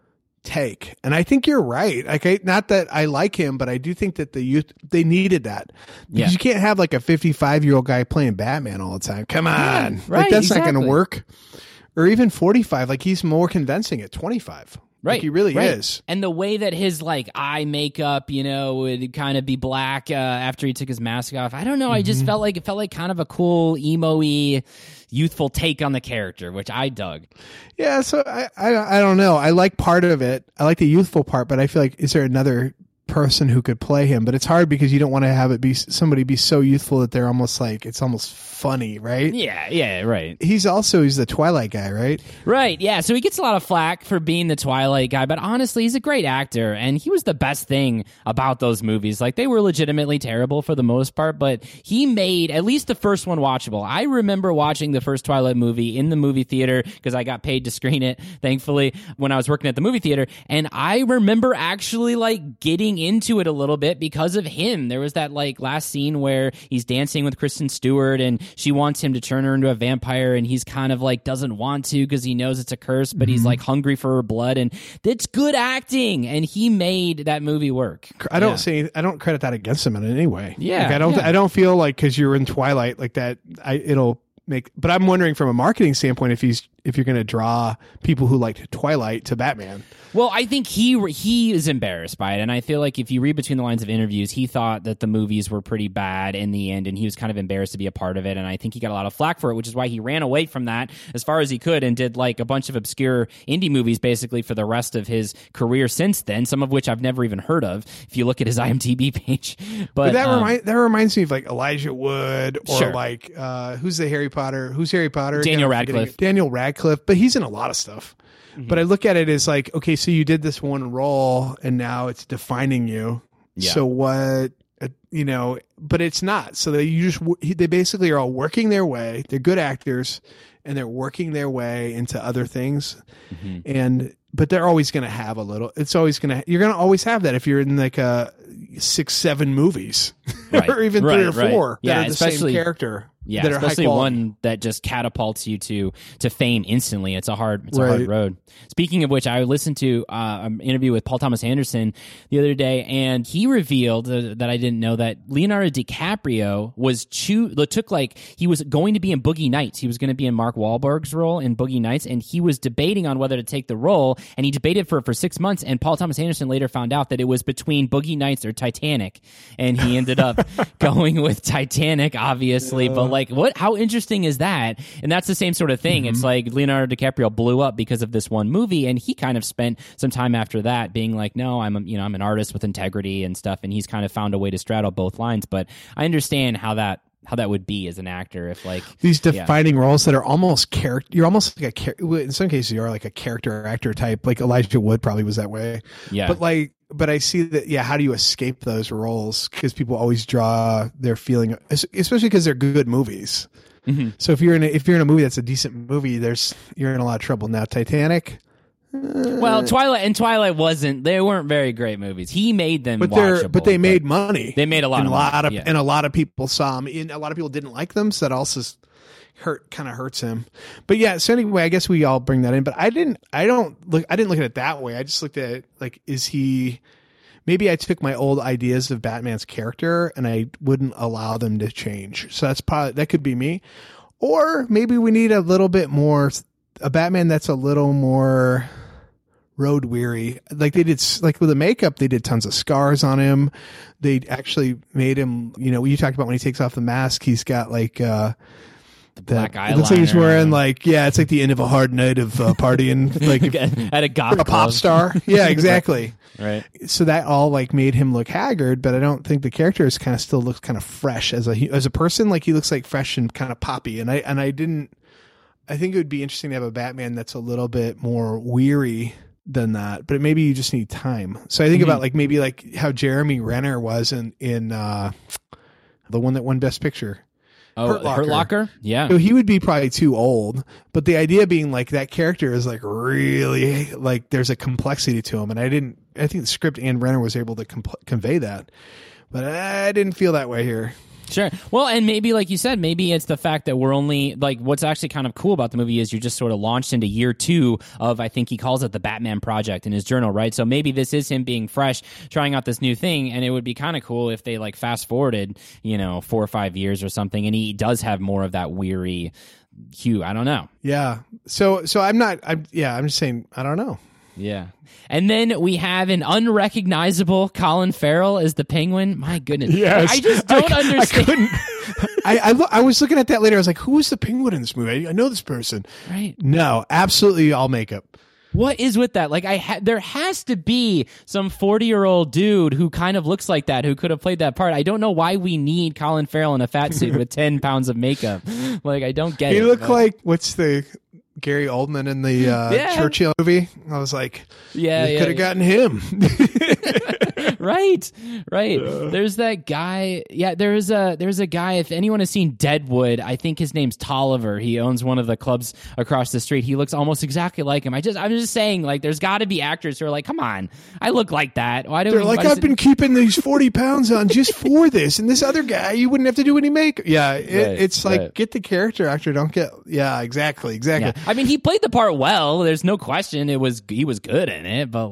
take, and I think you're right. Like, not that I like him, but I do think that the youth, they needed that because you can't have like a 55-year-old guy playing Batman all the time. Come on, right? Like, that's not going to work. Or even 45. Like, he's more convincing at 25. Right, like he really is. And the way that his like eye makeup, you know, would kind of be black after he took his mask off. I don't know. I just felt like kind of a cool emo-y, youthful take on the character, which I dug. Yeah, so I don't know. I like part of it. I like the youthful part, but I feel like, is there another person who could play him? But it's hard because you don't want to have it be somebody be so youthful that they're almost like, it's almost funny, right? Yeah, right. He's the Twilight guy, right? Right, yeah. So he gets a lot of flack for being the Twilight guy, but honestly, he's a great actor, and he was the best thing about those movies. Like, they were legitimately terrible for the most part, but he made at least the first one watchable. I remember watching the first Twilight movie in the movie theater because I got paid to screen it, thankfully, when I was working at the movie theater, and I remember actually like getting into it a little bit because of him. There was that like last scene where he's dancing with Kristen Stewart and she wants him to turn her into a vampire, and he's kind of like doesn't want to because he knows it's a curse, but he's like hungry for her blood, and it's good acting, and he made that movie work. I don't credit that against him in any way. Yeah, like, I don't feel like because you're in Twilight like that it'll make, but I'm wondering from a marketing standpoint if you're going to draw people who liked Twilight to Batman. Well, I think he is embarrassed by it, and I feel like if you read between the lines of interviews, he thought that the movies were pretty bad in the end, and he was kind of embarrassed to be a part of it, and I think he got a lot of flack for it, which is why he ran away from that as far as he could and did like a bunch of obscure indie movies basically for the rest of his career since then, some of which I've never even heard of if you look at his IMDb page. But that reminds me of like Elijah Wood or sure. like who's Harry Potter? Daniel Radcliffe. Daniel Radcliffe, but he's in a lot of stuff. But I look at it as like, okay, so you did this one role and now it's defining you. Yeah. So what, you know, but it's not. So they basically are all working their way. They're good actors and they're working their way into other things. But they're always going to have you're going to always have that if you're in like a 6-7 movies, right. or even 3 or 4 that are the same character. Yeah, that are especially high quality. one that just catapults you to fame instantly. It's a hard road. Speaking of which, I listened to an interview with Paul Thomas Anderson the other day, and he revealed that I didn't know that Leonardo DiCaprio he was going to be in Boogie Nights. He was going to be in Mark Wahlberg's role in Boogie Nights, and he was debating on whether to take the role, and he debated for 6 months, and Paul Thomas Anderson later found out that it was between Boogie Nights or Titanic, and he ended up going with Titanic, obviously, but how interesting is that? And that's the same sort of thing. It's like Leonardo DiCaprio blew up because of this one movie, and he kind of spent some time after that being like, no, I'm an artist with integrity and stuff, and he's kind of found a way to straddle both lines. But I understand how that would be as an actor if these defining roles that are almost character. You're almost like in some cases you are like a character actor type. Like Elijah Wood probably was that way. Yeah. But I see that. Yeah. How do you escape those roles? Because people always draw their feeling, especially because they're good movies. Mm-hmm. So if you're in a movie that's a decent movie, you're in a lot of trouble. Now Titanic. Well, Twilight wasn't. They weren't very great movies. He made them watchable. But they made money. They made a lot of money. And a lot of people saw them. And a lot of people didn't like them, so that also kind of hurts him. But yeah, so anyway, I guess we all bring that in. But I didn't look at it that way. I just looked at it like, is he? Maybe I took my old ideas of Batman's character and I wouldn't allow them to change. So that could be me. Or maybe we need a little bit more, a Batman that's a little more road weary. Like they did, like with the makeup, they did tons of scars on him. They actually made him, you talked about when he takes off the mask, he's got like, the black eyeliner. It looks like he's wearing it's like the end of a hard night of partying, like at a goth club. Pop star. Yeah, exactly. Right. So that all made him look haggard, but I don't think the character is kind of still looks kind of fresh as a person. Like he looks like fresh and kind of poppy. And I think it would be interesting to have a Batman that's a little bit more weary than that, but maybe you just need time. So I think about maybe how Jeremy Renner was in the one that won Best Picture. Oh, Hurt Locker? Yeah. So he would be probably too old, but the idea being that character is really there's a complexity to him. And I think the script and Renner was able to convey that, but I didn't feel that way here. Sure. Well, and maybe, like you said, maybe it's the fact that we're only, what's actually kind of cool about the movie is you're just sort of launched into year 2 of, I think he calls it the Batman Project in his journal, right? So maybe this is him being fresh, trying out this new thing, and it would be kind of cool if they, fast forwarded, 4 or 5 years or something, and he does have more of that weary hue. I don't know. Yeah. So I'm just saying, I don't know. Yeah. And then we have an unrecognizable Colin Farrell as the Penguin. My goodness. Yes. I just don't understand. I was looking at that later. I was like, who is the Penguin in this movie? I know this person. Right. No, absolutely all makeup. What is with that? There has to be some 40-year-old dude who kind of looks like that, who could have played that part. I don't know why we need Colin Farrell in a fat suit with 10 pounds of makeup. I don't get it. He looked like, what's the Gary Oldman in the Churchill movie? I was like, could have gotten him. Right. There's that guy. Yeah, there's a guy. If anyone has seen Deadwood, I think his name's Tolliver. He owns one of the clubs across the street. He looks almost exactly like him. I'm just saying, there's got to be actors who are like, come on, I look like that. I've been keeping these 40 pounds on just for this, and this other guy, you wouldn't have to do any makeup. Yeah, it's get the character actor. Don't get. Yeah, exactly. Yeah. I mean, he played the part well. There's no question. He was good in it, but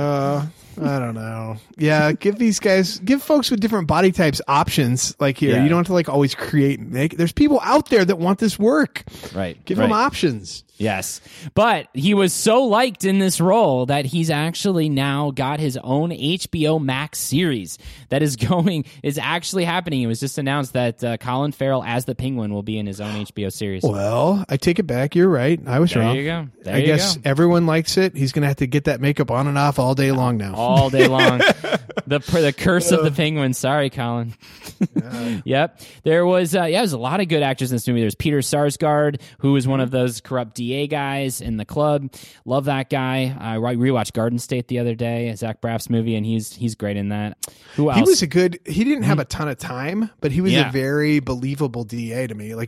I don't know. Yeah, give folks with different body types options. Here, you don't have to always create and make. There's people out there that want this work. Right. Give them options. Yes. But he was so liked in this role that he's actually now got his own HBO Max series that is actually happening. It was just announced that Colin Farrell as the Penguin will be in his own HBO series. Well, I take it back. You're right. I was wrong. There you go. I guess everyone likes it. He's going to have to get that makeup on and off all day long now. All day long. The curse of the Penguin. Sorry, Colin. Yep. There was there's a lot of good actors in this movie. There's Peter Sarsgaard, who is one of those corrupt DA guys in The Club. Love that guy. I rewatched Garden State the other day, Zach Braff's movie, and he's great in that. Who else? He didn't have a ton of time, but he was a very believable DA to me.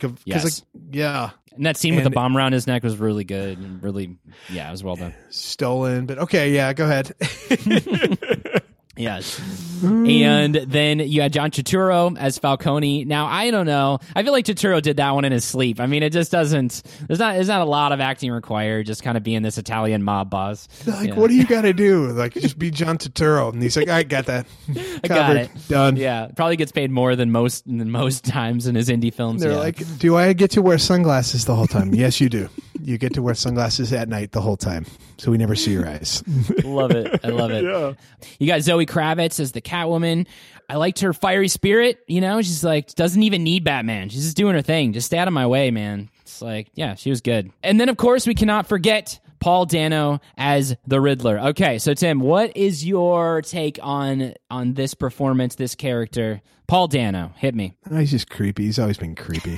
And that scene with the bomb around his neck was really good and really, it was well done. Stolen, but okay, yeah, go ahead. Yes. And then you had John Turturro as Falcone. Now, I don't know. I feel like Turturro did that one in his sleep. I mean, it just doesn't, there's not a lot of acting required, just kind of being this Italian mob boss. Like, what do you got to do? Like, just be John Turturro. And he's like, I got that. I got it. Done. Yeah. Probably gets paid more than most times in his indie films. They're like, do I get to wear sunglasses the whole time? Yes, you do. You get to wear sunglasses at night the whole time, so we never see your eyes. Love it. I love it. Yeah. You got Zoe Kravitz as the Catwoman. I liked her fiery spirit. You know, she's like, doesn't even need Batman. She's just doing her thing. Just stay out of my way, man. It's like, yeah, she was good. And then, of course, we cannot forget Paul Dano as the Riddler. Okay, so Tim, what is your take on this performance, this character? Paul Dano, hit me. Oh, he's just creepy. He's always been creepy.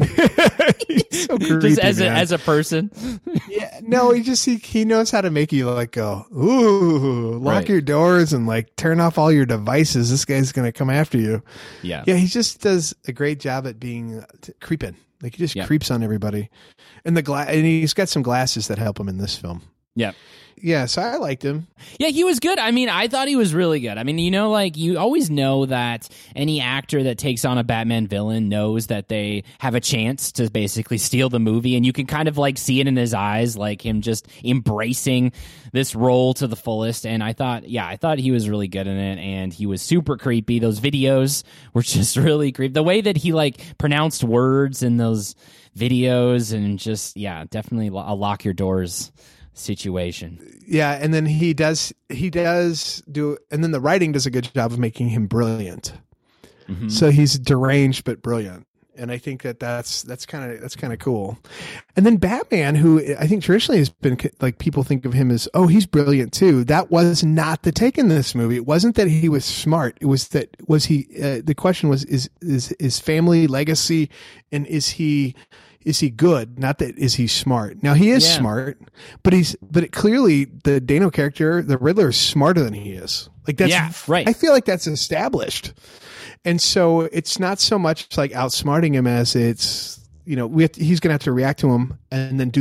He's so creepy, just as a person. Yeah, no, he knows how to make you like go, ooh, lock your doors and like turn off all your devices. This guy's gonna come after you. Yeah, he just does a great job at being creeping. Like, he just creeps on everybody. And and he's got some glasses that help him in this film. Yeah. Yeah, so I liked him. Yeah, he was good. I mean, I thought he was really good. I mean, you know, like, you always know that any actor that takes on a Batman villain knows that they have a chance to basically steal the movie, and you can kind of, like, see it in his eyes, like him just embracing this role to the fullest. And I thought he was really good in it, and he was super creepy. Those videos were just really creepy. The way that he, like, pronounced words in those videos, and just, definitely a lock your doors situation. Yeah, and then he does do, and then the writing does a good job of making him brilliant. Mm-hmm. So he's deranged but brilliant, and I think that's kind of cool. And then Batman, who I think traditionally has been like, people think of him as, oh, he's brilliant too. That was not the take in this movie. It wasn't that he was smart. It was that the question was is family legacy, and is he good? Not that is he smart. Now he is smart, but clearly the Dano character, the Riddler, is smarter than he is. Like, that's right. I feel like that's established, and so it's not so much like outsmarting him as it's, you know, he's going to have to react to him and then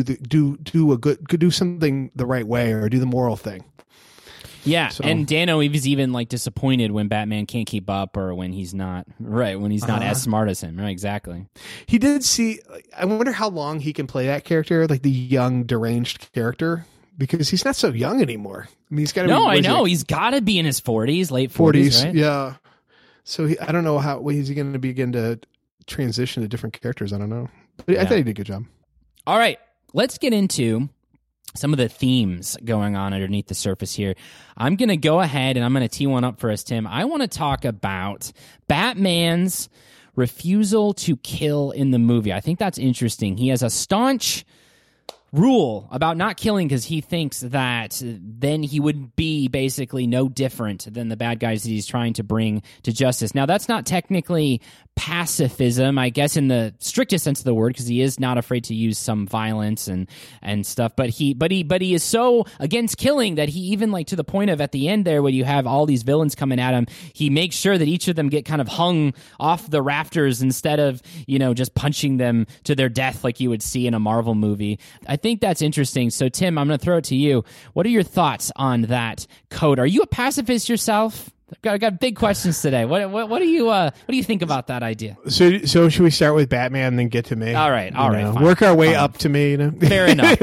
do something the right way, or do the moral thing. Yeah, so. And Dano was even like disappointed when Batman can't keep up, or when he's not as smart as him. Right, exactly. He did see. I wonder how long he can play that character, like the young, deranged character, because he's not so young anymore. I mean, he's got to. No, I know he's got to be in his 40s, late 40s, right? Yeah. So I don't know how he's going to begin to transition to different characters. I don't know, but I thought he did a good job. All right, let's get into some of the themes going on underneath the surface here. I'm going to go ahead and I'm going to tee one up for us, Tim. I want to talk about Batman's refusal to kill in the movie. I think that's interesting. He has a staunch rule about not killing because he thinks that then he would be basically no different than the bad guys that he's trying to bring to justice. Now, that's not technically pacifism, I guess, in the strictest sense of the word, because he is not afraid to use some violence and stuff. But he is so against killing that he even, like, to the point of at the end there, when you have all these villains coming at him, he makes sure that each of them get kind of hung off the rafters instead of, you know, just punching them to their death like you would see in a Marvel movie. I think that's interesting. So, Tim, I'm going to throw it to you. What are your thoughts on that code? Are you a pacifist yourself? I got big questions today. What do you think about that idea? So should we start with Batman and then get to me? All right. Fine. Work our way up to me. You know? Fair enough.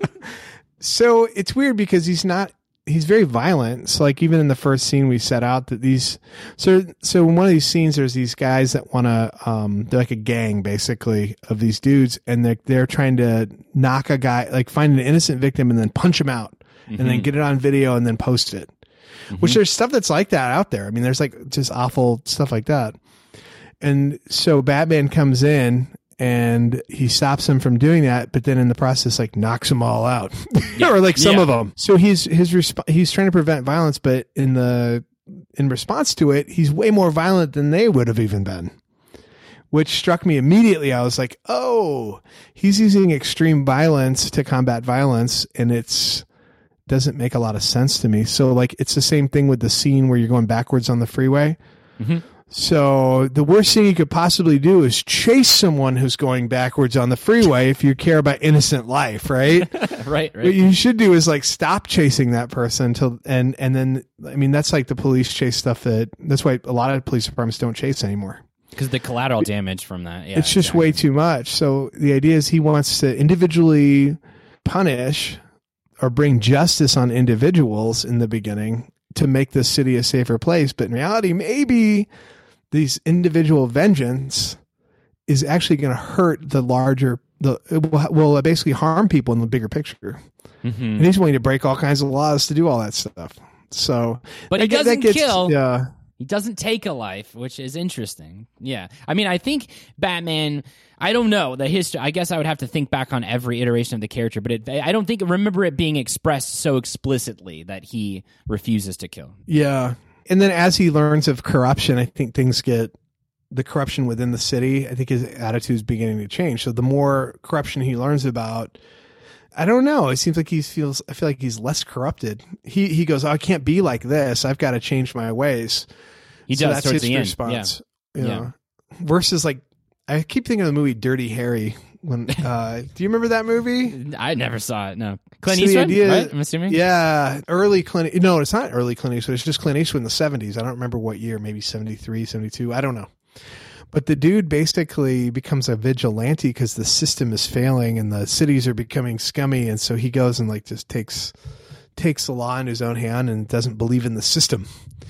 So it's weird because he's very violent. So, like, even in the first scene we set out that so in one of these scenes there's these guys that want to they're like a gang basically of these dudes, and they're trying to knock a guy, like find an innocent victim and then punch him out, and then get it on video and then post it. Which there's stuff that's like that out there. I mean, there's like just awful stuff like that. And so Batman comes in and he stops him from doing that, but then in the process, like, knocks them all out, or like some of them. So he's trying to prevent violence, but in response to it, he's way more violent than they would have even been, which struck me immediately. I was like, oh, he's using extreme violence to combat violence, and doesn't make a lot of sense to me. So, like, it's the same thing with the scene where you're going backwards on the freeway. Mm-hmm. So the worst thing you could possibly do is chase someone who's going backwards on the freeway if you care about innocent life, right? Right. What you should do is like stop chasing that person until and then I mean that's like the police chase stuff that's why a lot of police departments don't chase anymore. Because the collateral damage from that. Yeah, it's just way too much. So the idea is he wants to individually punish or bring justice on individuals in the beginning to make this city a safer place. But in reality, maybe these individual vengeance is actually going to hurt it will basically harm people in the bigger picture. Mm-hmm. And he's willing to break all kinds of laws to do all that stuff. So, but he doesn't kill. Yeah. He doesn't take a life, which is interesting. Yeah. I mean, I think Batman, I don't know the history. I guess I would have to think back on every iteration of the character, but I don't remember it being expressed so explicitly that he refuses to kill. Yeah. And then as he learns of corruption, I think things get the corruption within the city. I think his attitude is beginning to change. So the more corruption he learns about, I don't know. It seems like I feel like he's less corrupted. He goes, I can't be like this. I've got to change my ways. He does. That's his response. Yeah. You know? Versus like, I keep thinking of the movie Dirty Harry. When do you remember that movie? I never saw it. No, Clint Eastwood. Right? I'm assuming. Yeah, early Clint. No, it's not early Clint Eastwood. It's just Clint Eastwood in the 70s. I don't remember what year. Maybe 73, 72. I don't know. But the dude basically becomes a vigilante because the system is failing and the cities are becoming scummy, and so he goes and like just takes the law in his own hand and doesn't believe in the system.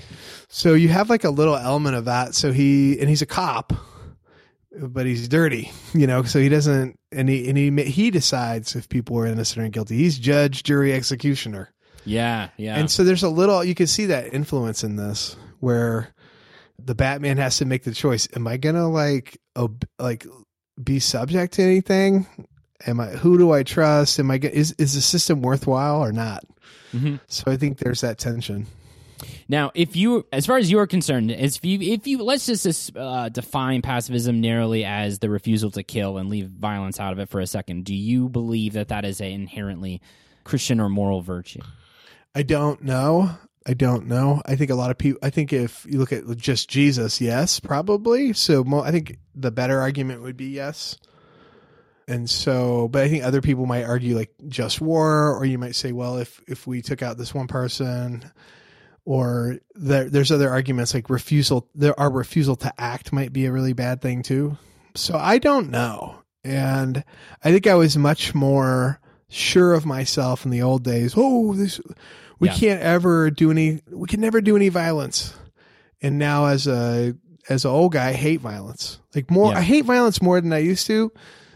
So you have like a little element of that. So he's a cop, but he's dirty, you know. So he doesn't, and he decides if people are innocent or guilty. He's judge, jury, executioner. Yeah. And so there's a little, you can see that influence in this where the Batman has to make the choice. Am I going to be subject to anything? Who do I trust? Is the system worthwhile or not? Mm-hmm. So I think there's that tension. Now, as far as you're concerned, if you let's just define pacifism narrowly as the refusal to kill and leave violence out of it for a second, do you believe that is an inherently Christian or moral virtue? I don't know. I think a lot of people, I think if you look at just Jesus, yes, probably. So I think the better argument would be yes. And so, but I think other people might argue like just war, or you might say, well, if we took out this one person, or there's other arguments like refusal to act might be a really bad thing too. So I don't know. And I think I was much more sure of myself in the old days. We can never do any violence. And now as an old guy, I hate violence. I hate violence more than I used to.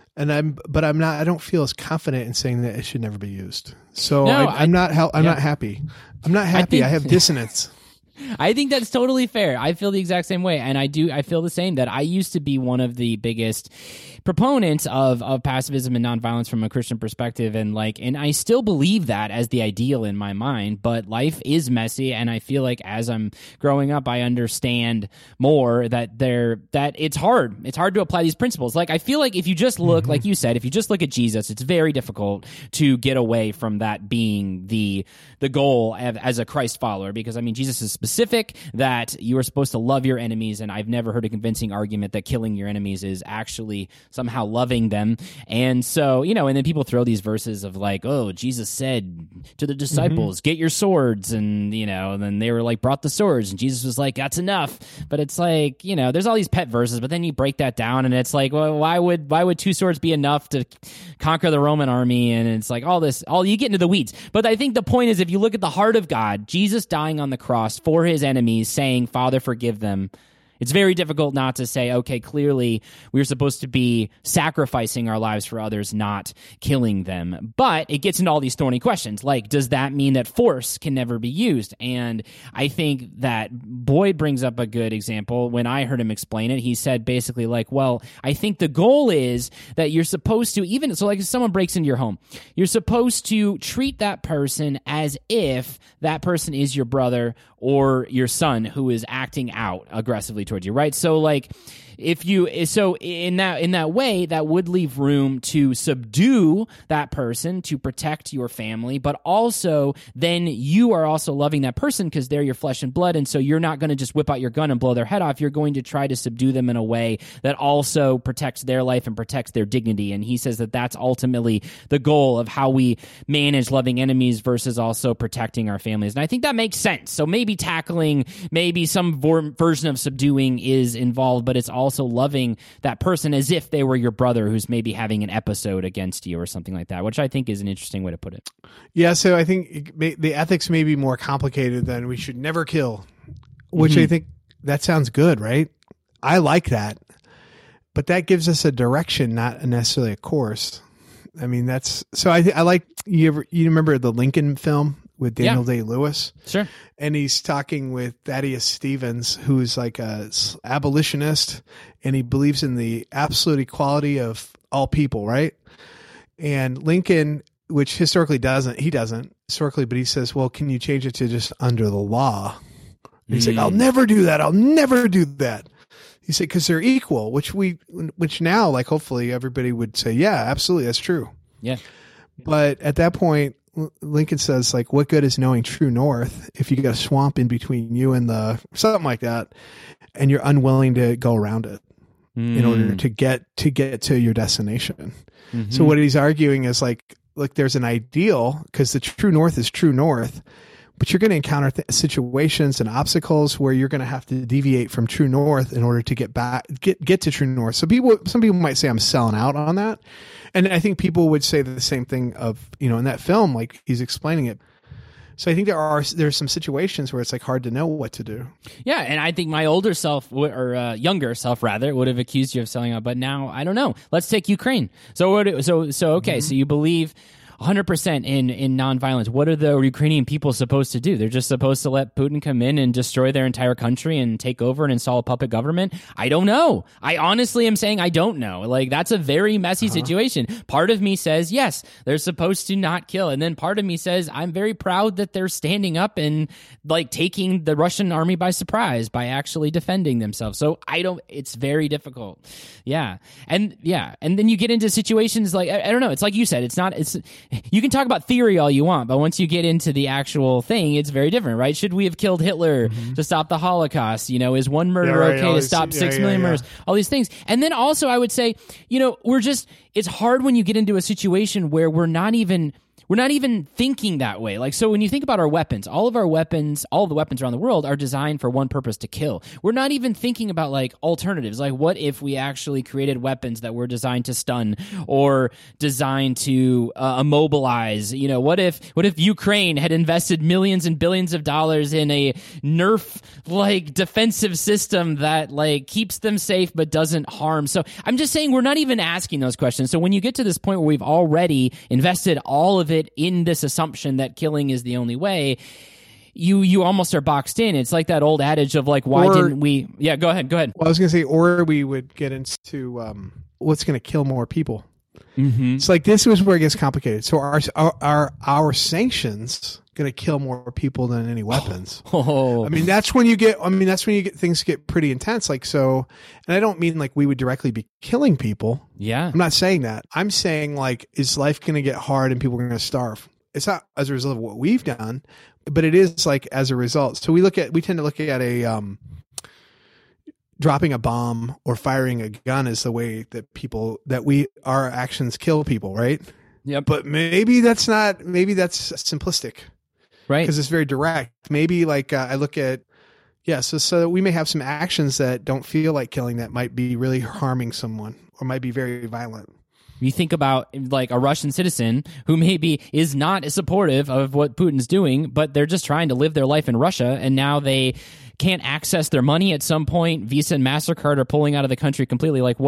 I don't feel as confident in saying that it should never be used. So I'm not happy. I'm not happy. I have dissonance. I think that's totally fair. I feel the exact same way. And I feel the same, that I used to be one of the biggest proponents of pacifism and nonviolence from a Christian perspective. And I still believe that as the ideal in my mind, but life is messy. And I feel like as I'm growing up, I understand more that it's hard. It's hard to apply these principles. I feel like if you just look, like you said, if you just look at Jesus, it's very difficult to get away from that being the goal as a Christ follower, because Jesus is specific that you are supposed to love your enemies, and I've never heard a convincing argument that killing your enemies is actually somehow loving them. And so, and then people throw these verses of Jesus said to the disciples, get your swords, and and then they were brought the swords, and Jesus was like, that's enough. But it's there's all these pet verses, but then you break that down and it's well, why would two swords be enough to conquer the Roman army? And it's you get into the weeds. But I think the point is, if you look at the heart of God, Jesus dying on the cross for his enemies, saying, Father, forgive them, it's very difficult not to say, okay, clearly we're supposed to be sacrificing our lives for others, not killing them. But it gets into all these thorny questions, does that mean that force can never be used? And I think that Boyd brings up a good example. When I heard him explain it, he said basically I think the goal is that you're supposed to, if someone breaks into your home, you're supposed to treat that person as if that person is your brother or your son who is acting out aggressively towards you, right? So so in that way, that would leave room to subdue that person to protect your family, but also then you are also loving that person because they're your flesh and blood, and so you're not going to just whip out your gun and blow their head off. You're going to try to subdue them in a way that also protects their life and protects their dignity. And he says that that's ultimately the goal of how we manage loving enemies versus also protecting our families. And I think that makes sense. So maybe tackling, maybe some version of subduing is involved, but it's also loving that person as if they were your brother who's maybe having an episode against you or something like that, which I think is an interesting way to put it. Yeah, so I think the ethics may be more complicated than we should never kill, which I think that sounds good, right? I like that. But that gives us a direction, not necessarily a course. I mean, that's so I like you remember the Lincoln film with Daniel Day-Lewis? Sure. And he's talking with Thaddeus Stevens, who's like a abolitionist, and he believes in the absolute equality of all people, right? And Lincoln, which historically doesn't, but he says, well, can you change it to just under the law? And he's like, I'll never do that. I'll never do that. He said, because they're equal, which now, like, hopefully everybody would say, yeah, absolutely, that's true. Yeah. But at that point, Lincoln says, like, what good is knowing true north if you got a swamp in between you and something like that, and you're unwilling to go around it in order to get to your destination. Mm-hmm. So what he's arguing is like there's an ideal, because the true north is true north, but you're going to encounter situations and obstacles where you're going to have to deviate from true north in order to get to true north. So some people might say I'm selling out on that. And I think people would say the same thing of, in that film, like he's explaining it. So I think there's some situations where it's like hard to know what to do. Yeah, and I think my older self, or younger self rather, would have accused you of selling out, but now I don't know. Let's take Ukraine. So okay, so you believe 100% in nonviolence. What are the Ukrainian people supposed to do? They're just supposed to let Putin come in and destroy their entire country and take over and install a puppet government? I don't know. I honestly am saying I don't know. Like, that's a very messy situation. Part of me says, yes, they're supposed to not kill. And then part of me says, I'm very proud that they're standing up and like taking the Russian army by surprise by actually defending themselves. So it's very difficult. Yeah. And then you get into situations like, I don't know. It's like you said, you can talk about theory all you want, but once you get into the actual thing, it's very different, right? Should we have killed Hitler to stop the Holocaust? Is one murder okay to stop 6 million murders? All these things. And then also I would say, it's hard when you get into a situation where we're not even thinking that way. Like, so when you think about our weapons, all the weapons around the world are designed for one purpose, to kill. We're not even thinking about like alternatives. Like, what if we actually created weapons that were designed to stun or designed to immobilize? What if Ukraine had invested millions and billions of dollars in a Nerf like defensive system that like keeps them safe but doesn't harm? So I'm just saying we're not even asking those questions. So when you get to this point where we've already invested all of it in this assumption that killing is the only way, you almost are boxed in. It's like that old adage of like, why didn't we? Yeah, go ahead. Well, I was going to say, or we would get into what's going to kill more people. Mm-hmm. It's like this is where it gets complicated. So our sanctions going to kill more people than any weapons. I mean, that's when you get things get pretty intense. Like, so, and I don't mean like we would directly be killing people. Yeah. I'm not saying that. I'm saying like, is life going to get hard and people are going to starve? It's not as a result of what we've done, but it is like as a result. So we tend to look at dropping a bomb or firing a gun as the way that our actions kill people, right? Yeah. But maybe that's simplistic. Right. Because it's very direct. Maybe like I look at, so we may have some actions that don't feel like killing that might be really harming someone or might be very violent. You think about like a Russian citizen who maybe is not supportive of what Putin's doing, but they're just trying to live their life in Russia, and now they can't access their money at some point. Visa and MasterCard are pulling out of the country completely. Like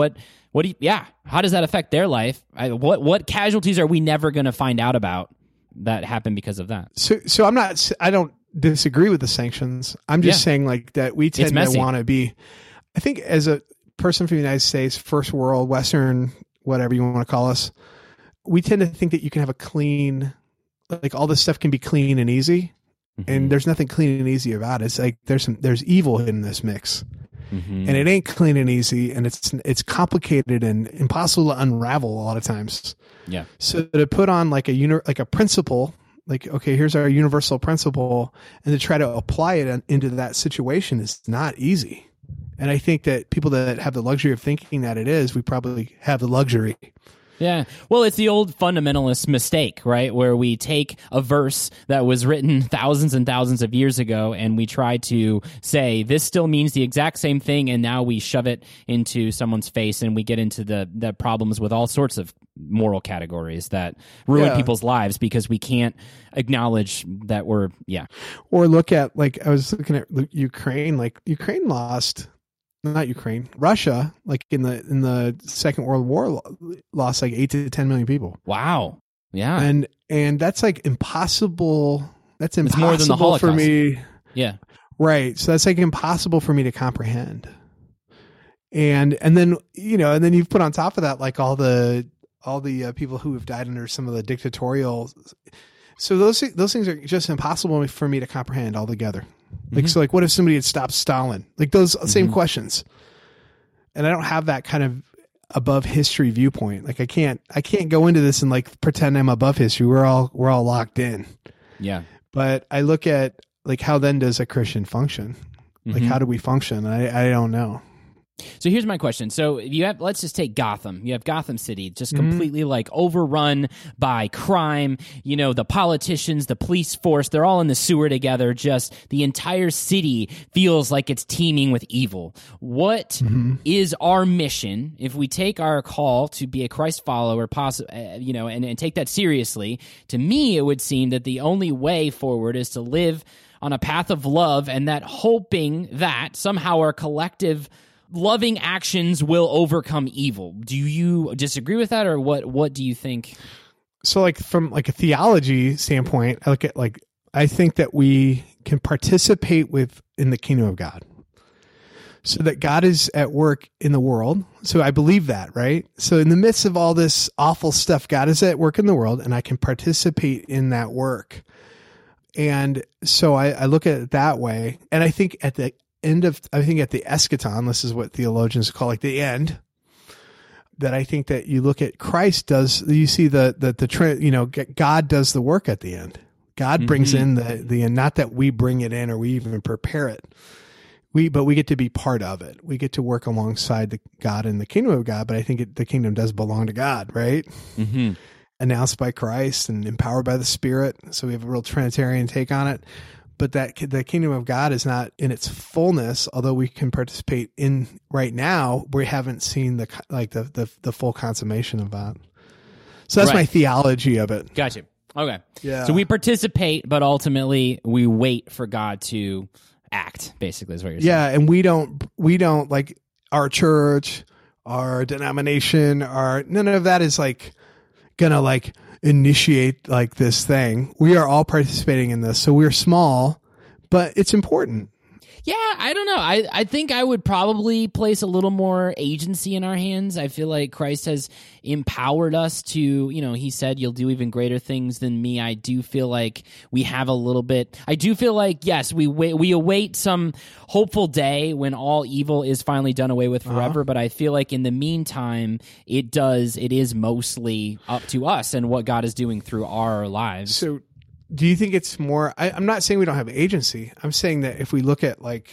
how does that affect their life? What casualties are we never going to find out about that happened because of that? So I don't disagree with the sanctions. I'm just saying like that we tend to want to be, I think as a person from the United States, first world, Western, whatever you want to call us, we tend to think that you can have a clean, like all this stuff can be clean and easy. Mm-hmm. And there's nothing clean and easy about it. It's like there's evil in this mix. and it ain't clean and easy, and it's complicated and impossible to unravel a lot of times. Yeah. So to put on like a principle, like, okay, here's our universal principle, and to try to apply it into that situation is not easy. And I think that people that have the luxury of thinking that it is, we probably have the luxury. Yeah. Well, it's the old fundamentalist mistake, right? Where we take a verse that was written thousands and thousands of years ago and we try to say this still means the exact same thing, and now we shove it into someone's face and we get into the problems with all sorts of moral categories that ruin people's lives because we can't acknowledge that we're, Or look at, like, I was looking at Ukraine, like Ukraine lost... Not Ukraine, Russia, like in the Second World War, lost like 8 to 10 million people. Wow. Yeah. And that's like impossible. That's impossible more than the Holocaust for me. Yeah. Right. So that's like impossible for me to comprehend. And then, and then you've put on top of that, like all the people who have died under some of the dictatorial. So those things are just impossible for me to comprehend altogether. Like, so like, what if somebody had stopped Stalin? Like those same questions. And I don't have that kind of above history viewpoint. Like I can't go into this and like pretend I'm above history. We're all locked in. Yeah. But I look at like, how then does a Christian function? Like, how do we function? I don't know. So here's my question. So let's just take Gotham. You have Gotham City just completely like overrun by crime. The politicians, the police force, they're all in the sewer together. Just the entire city feels like it's teeming with evil. What is our mission if we take our call to be a Christ follower, and take that seriously? To me, it would seem that the only way forward is to live on a path of love, and that hoping that somehow our collective loving actions will overcome evil. Do you disagree with that, or what do you think? So like from like a theology standpoint, I look at like, I think that we can participate in the kingdom of God, so that God is at work in the world. So I believe that, right? So in the midst of all this awful stuff, God is at work in the world, and I can participate in that work. And so I look at it that way. And I think at the eschaton, this is what theologians call like the end, that I think that you look at Christ you see God does the work at the end. God brings in the end, not that we bring it in or we even prepare it. But we get to be part of it. We get to work alongside the God in the kingdom of God. But I think the kingdom does belong to God, right? Mm-hmm. Announced by Christ and empowered by the Spirit. So we have a real Trinitarian take on it. But that the kingdom of God is not in its fullness, although we can participate in right now. We haven't seen the full consummation of that. So that's my theology of it. Gotcha. Okay. Yeah. So we participate, but ultimately we wait for God to act. Basically, is what you're saying. Yeah, and we don't like our church, our denomination, none of that is like gonna like initiate like this thing. We are all participating in this, so we're small, but it's important. Yeah, I don't know. I think I would probably place a little more agency in our hands. I feel like Christ has empowered us to, he said, you'll do even greater things than me. I do feel like we have a little bit. I do feel like, yes, we await some hopeful day when all evil is finally done away with forever. But I feel like in the meantime, it is mostly up to us and what God is doing through our lives. So do you think it's more? I'm not saying we don't have agency. I'm saying that if we look at like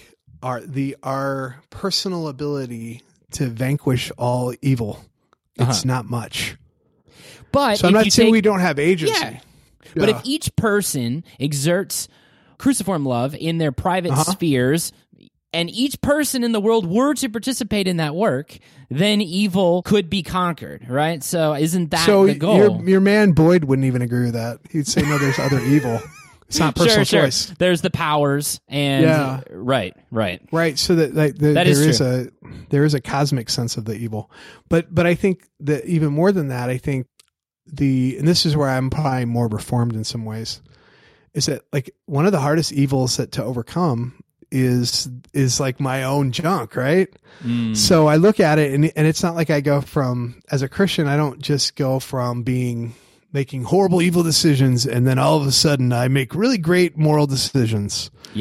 our personal ability to vanquish all evil, it's not much. But so I'm not saying we don't have agency. Yeah. But if each person exerts cruciform love in their private spheres, and each person in the world were to participate in that work, then evil could be conquered, right? So isn't that the goal? Your man Boyd wouldn't even agree with that. He'd say, no, there's other evil. It's not personal choice. There's the powers and right. So that there is a cosmic sense of the evil, but I think that even more than that, I think and this is where I'm probably more reformed in some ways, is that like one of the hardest evils to overcome is like my own junk, right? So I look at it and it's not like I go from, as a Christian, I don't just go from making horrible evil decisions and then all of a sudden I make really great moral decisions. Yeah.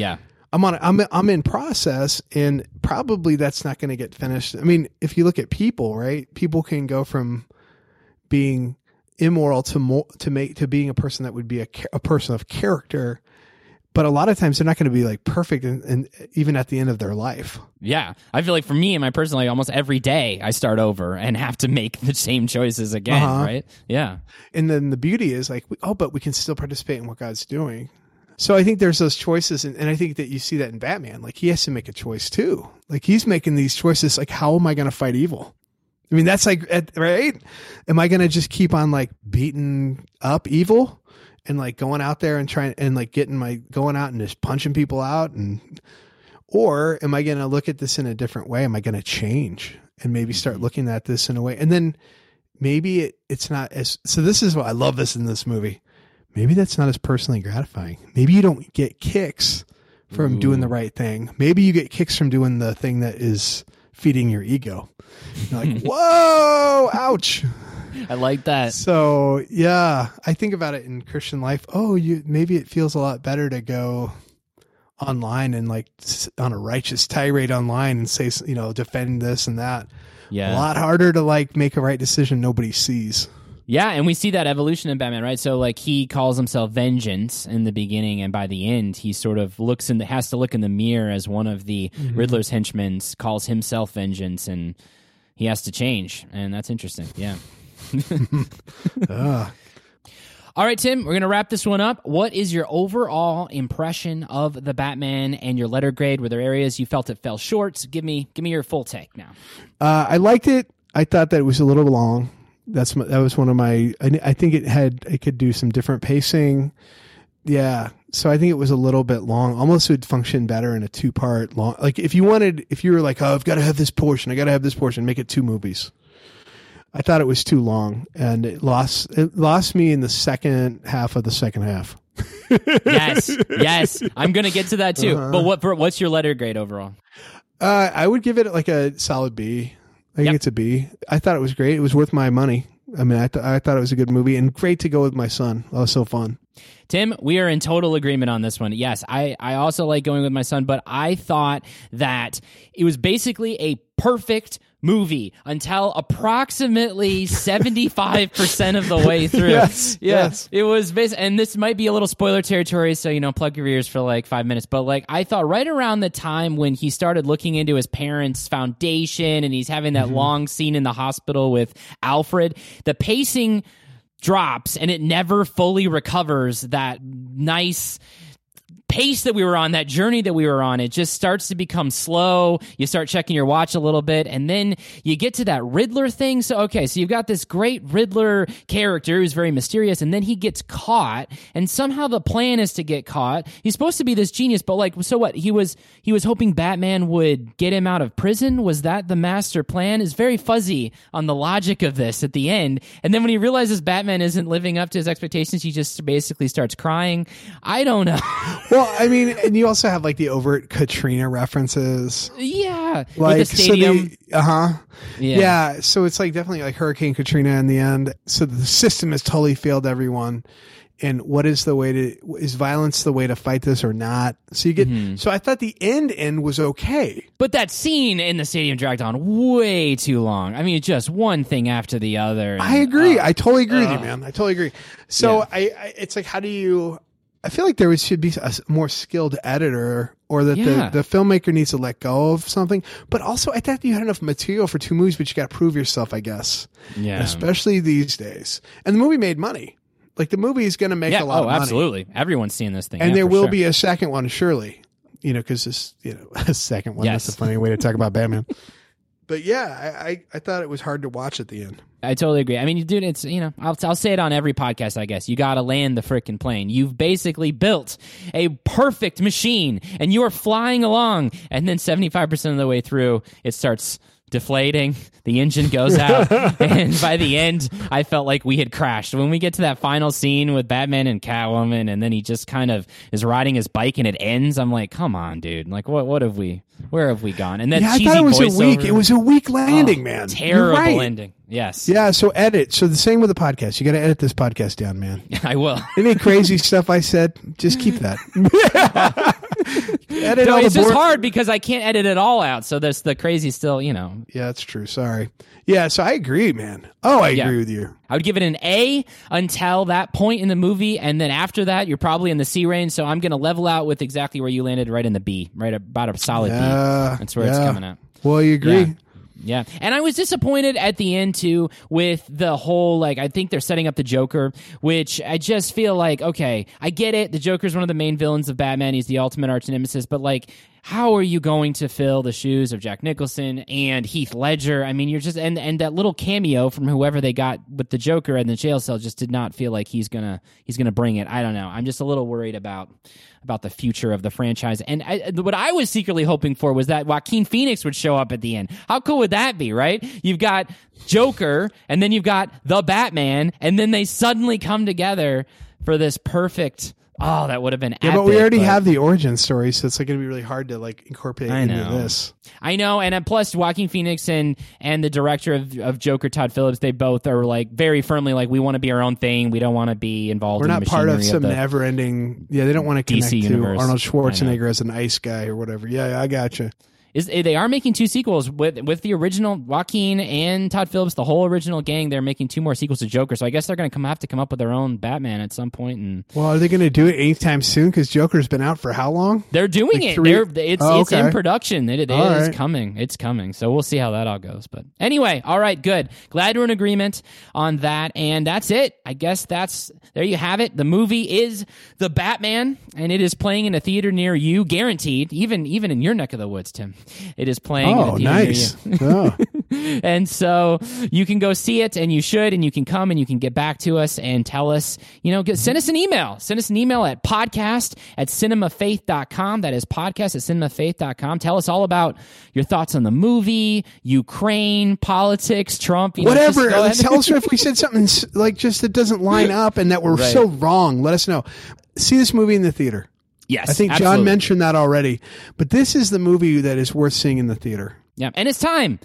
I'm in process, and probably that's not going to get finished. I mean, if you look at people, right? People can go from being immoral to being a person that would be a person of character. But a lot of times they're not going to be like perfect, and even at the end of their life. Yeah, I feel like for me in my personal life, almost every day I start over and have to make the same choices again, right? Yeah. And then the beauty is like, but we can still participate in what God's doing. So I think there's those choices, and I think that you see that in Batman. Like, he has to make a choice too. Like, he's making these choices. Like, how am I going to fight evil? I mean, that's like, right? Am I going to just keep on like beating up evil? And like going out there and trying and like going out and just punching people out, or am I going to look at this in a different way? Am I going to change and maybe start looking at this in a way? And then maybe it's not as, so this is what I love this in this movie. Maybe that's not as personally gratifying. Maybe you don't get kicks from doing the right thing. Maybe you get kicks from doing the thing that is feeding your ego. You're like, whoa, ouch. I like that. So yeah, I think about it in Christian life. Maybe it feels a lot better to go online and like on a righteous tirade online and say, defend this and that. Yeah. A lot harder to like make a right decision nobody sees. Yeah, and we see that evolution in Batman, right? So like he calls himself Vengeance in the beginning, and by the end he sort of has to look in the mirror as one of the Riddler's henchmen calls himself Vengeance, and he has to change, and that's interesting. Yeah. All right, Tim, we're going to wrap this one up. What is your overall impression of the Batman and your letter grade? Were there areas you felt it fell short? So give me your full take now. I liked it. I thought that it was a little long. That was one of my, I think it could do some different pacing. Yeah. So I think it was a little bit long. Almost would function better in a 2-part long. Like if you were like, I've got to have this portion. Make it 2 movies. I thought it was too long, and it lost me in the second half of the second half. Yes. I'm going to get to that too. But what's your letter grade overall? I would give it like a solid B. I think it's a B. I thought it was great. It was worth my money. I mean, I thought it was a good movie and great to go with my son. That was so fun. Tim, we are in total agreement on this one. Yes, I also like going with my son, but I thought that it was basically a perfect movie until approximately 75% of the way through. Yes. It was and this might be a little spoiler territory, so plug your ears for like 5 minutes, but like I thought right around the time when he started looking into his parents' foundation and he's having that long scene in the hospital with Alfred, the pacing drops and it never fully recovers that nice pace that we were on, that journey that we were on. It just starts to become slow. You start checking your watch a little bit, and then you get to that Riddler thing. So you've got this great Riddler character who's very mysterious, and then he gets caught, and somehow the plan is to get caught. He's supposed to be this genius, but so what? He was hoping Batman would get him out of prison? Was that the master plan? It's very fuzzy on the logic of this at the end. And then when he realizes Batman isn't living up to his expectations, he just basically starts crying. I don't know. Well, I mean, and you also have like the overt Katrina references. Yeah. Like with the stadium. Yeah. So it's like definitely like Hurricane Katrina in the end. So the system has totally failed everyone. And what is is violence the way to fight this or not? So you get, so I thought the end was okay. But that scene in the stadium dragged on way too long. I mean, just one thing after the other. And, I agree. I totally agree with you, man. I totally agree. So it's like, I feel like there should be a more skilled editor, or that the filmmaker needs to let go of something. But also, I thought you had enough material for 2 movies, but you got to prove yourself, I guess. Yeah. Especially these days. And the movie made money. Like, the movie is going to make a lot of money. Absolutely. Everyone's seeing this thing. And there will be a second one, surely. Because this, a second one. Yes. That's a funny way to talk about Batman. But yeah, I thought it was hard to watch at the end. I totally agree. I mean, dude, it's, I'll say it on every podcast, I guess. You got to land the frickin' plane. You've basically built a perfect machine, and you are flying along, and then 75% of the way through, it starts deflating, the engine goes out, and by the end, I felt like we had crashed. When we get to that final scene with Batman and Catwoman, and then he just kind of is riding his bike and it ends, I'm like, come on, dude. Like, where have we gone? And then I thought it was it was a weak landing, man. Terrible ending. Yes. Yeah, so edit. So the same with the podcast. You got to edit this podcast down, man. I will. Any crazy stuff I said, just keep that. Edit it's just hard because I can't edit it all out. So there's the crazy still, Yeah, that's true. Sorry. Yeah, so I agree, man. Oh, I agree with you. I would give it an A until that point in the movie, and then after that, you're probably in the C range. So I'm going to level out with exactly where you landed, right in the B, right about a solid B. That's where it's coming at. Well, you agree. Yeah, and I was disappointed at the end, too, with the whole, I think they're setting up the Joker, which I just feel like, okay, I get it. The Joker's one of the main villains of Batman. He's the ultimate arch nemesis, but, how are you going to fill the shoes of Jack Nicholson and Heath Ledger? I mean, you're just and that little cameo from whoever they got with the Joker in the jail cell just did not feel like he's gonna bring it. I don't know. I'm just a little worried about the future of the franchise. And what I was secretly hoping for was that Joaquin Phoenix would show up at the end. How cool would that be, right? You've got Joker, and then you've got the Batman, and then they suddenly come together for this perfect. Oh, that would have been epic. Yeah, but we already have the origin story, so it's going to be really hard to incorporate into this. I know, and plus Joaquin Phoenix and the director of Joker, Todd Phillips, they both are very firmly we want to be our own thing. We don't want to be involved. We're in not the part of some never-ending. Yeah, they don't want to connect DC to universe. Arnold Schwarzenegger as an ice guy or whatever. Yeah, I gotcha. They are making 2 sequels with the original Joaquin and Todd Phillips, the whole original gang. They're making 2 more sequels to Joker, so I guess they're going to have to come up with their own Batman at some point. And are they going to do it anytime soon? Because Joker's been out for how long? They're doing it. It's in production. It is coming. It's coming. So we'll see how that all goes. But anyway, all right, good. Glad we're in agreement on that, and that's it. I guess there you have it. The movie is The Batman, and it is playing in a theater near you, guaranteed. Even in your neck of the woods, Tim. It is playing in a theater nice. near you. And so you can go see it, and you should, and you can come and you can get back to us and tell us, send us an email. Send us an email at podcast@cinemafaith.com. That is podcast@cinemafaith.com. Tell us all about your thoughts on the movie, Ukraine, politics, Trump. Whatever. Tell us if we said something just that doesn't line up and that we're so wrong. Let us know. See this movie in the theater. Yes, I think absolutely. John mentioned that already, but this is the movie that is worth seeing in the theater. Yeah, and it's time.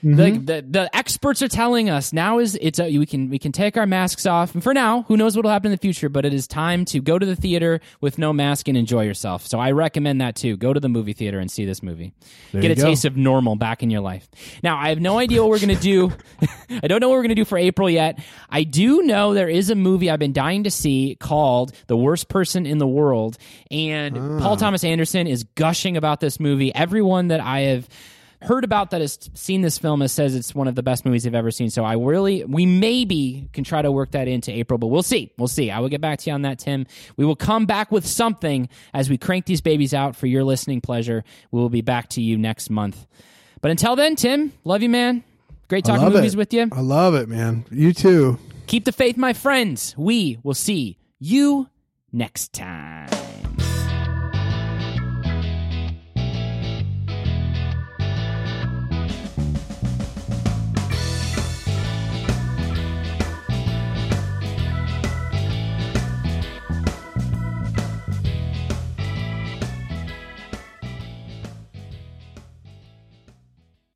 The experts are telling us now we can take our masks off, and for now, who knows what will happen in the future, but it is time to go to the theater with no mask and enjoy yourself. So I recommend that too. Go to the movie theater and see this movie. Get a taste of normal back in your life. Now, I have no idea what we're going to do. I don't know what we're going to do for April yet. I do know there is a movie I've been dying to see called The Worst Person in the World, and Paul Thomas Anderson is gushing about this movie. Everyone that I have heard about that has seen this film says it's one of the best movies they've ever seen. So we maybe can try to work that into April, but we'll see. I will get back to you on that, Tim. We will come back with something as we crank these babies out for your listening pleasure. We will be back to you next month. But until then, Tim, love you, man. Great talking movies with you. I love it, man. You too. Keep the faith, my friends. We will see you next time.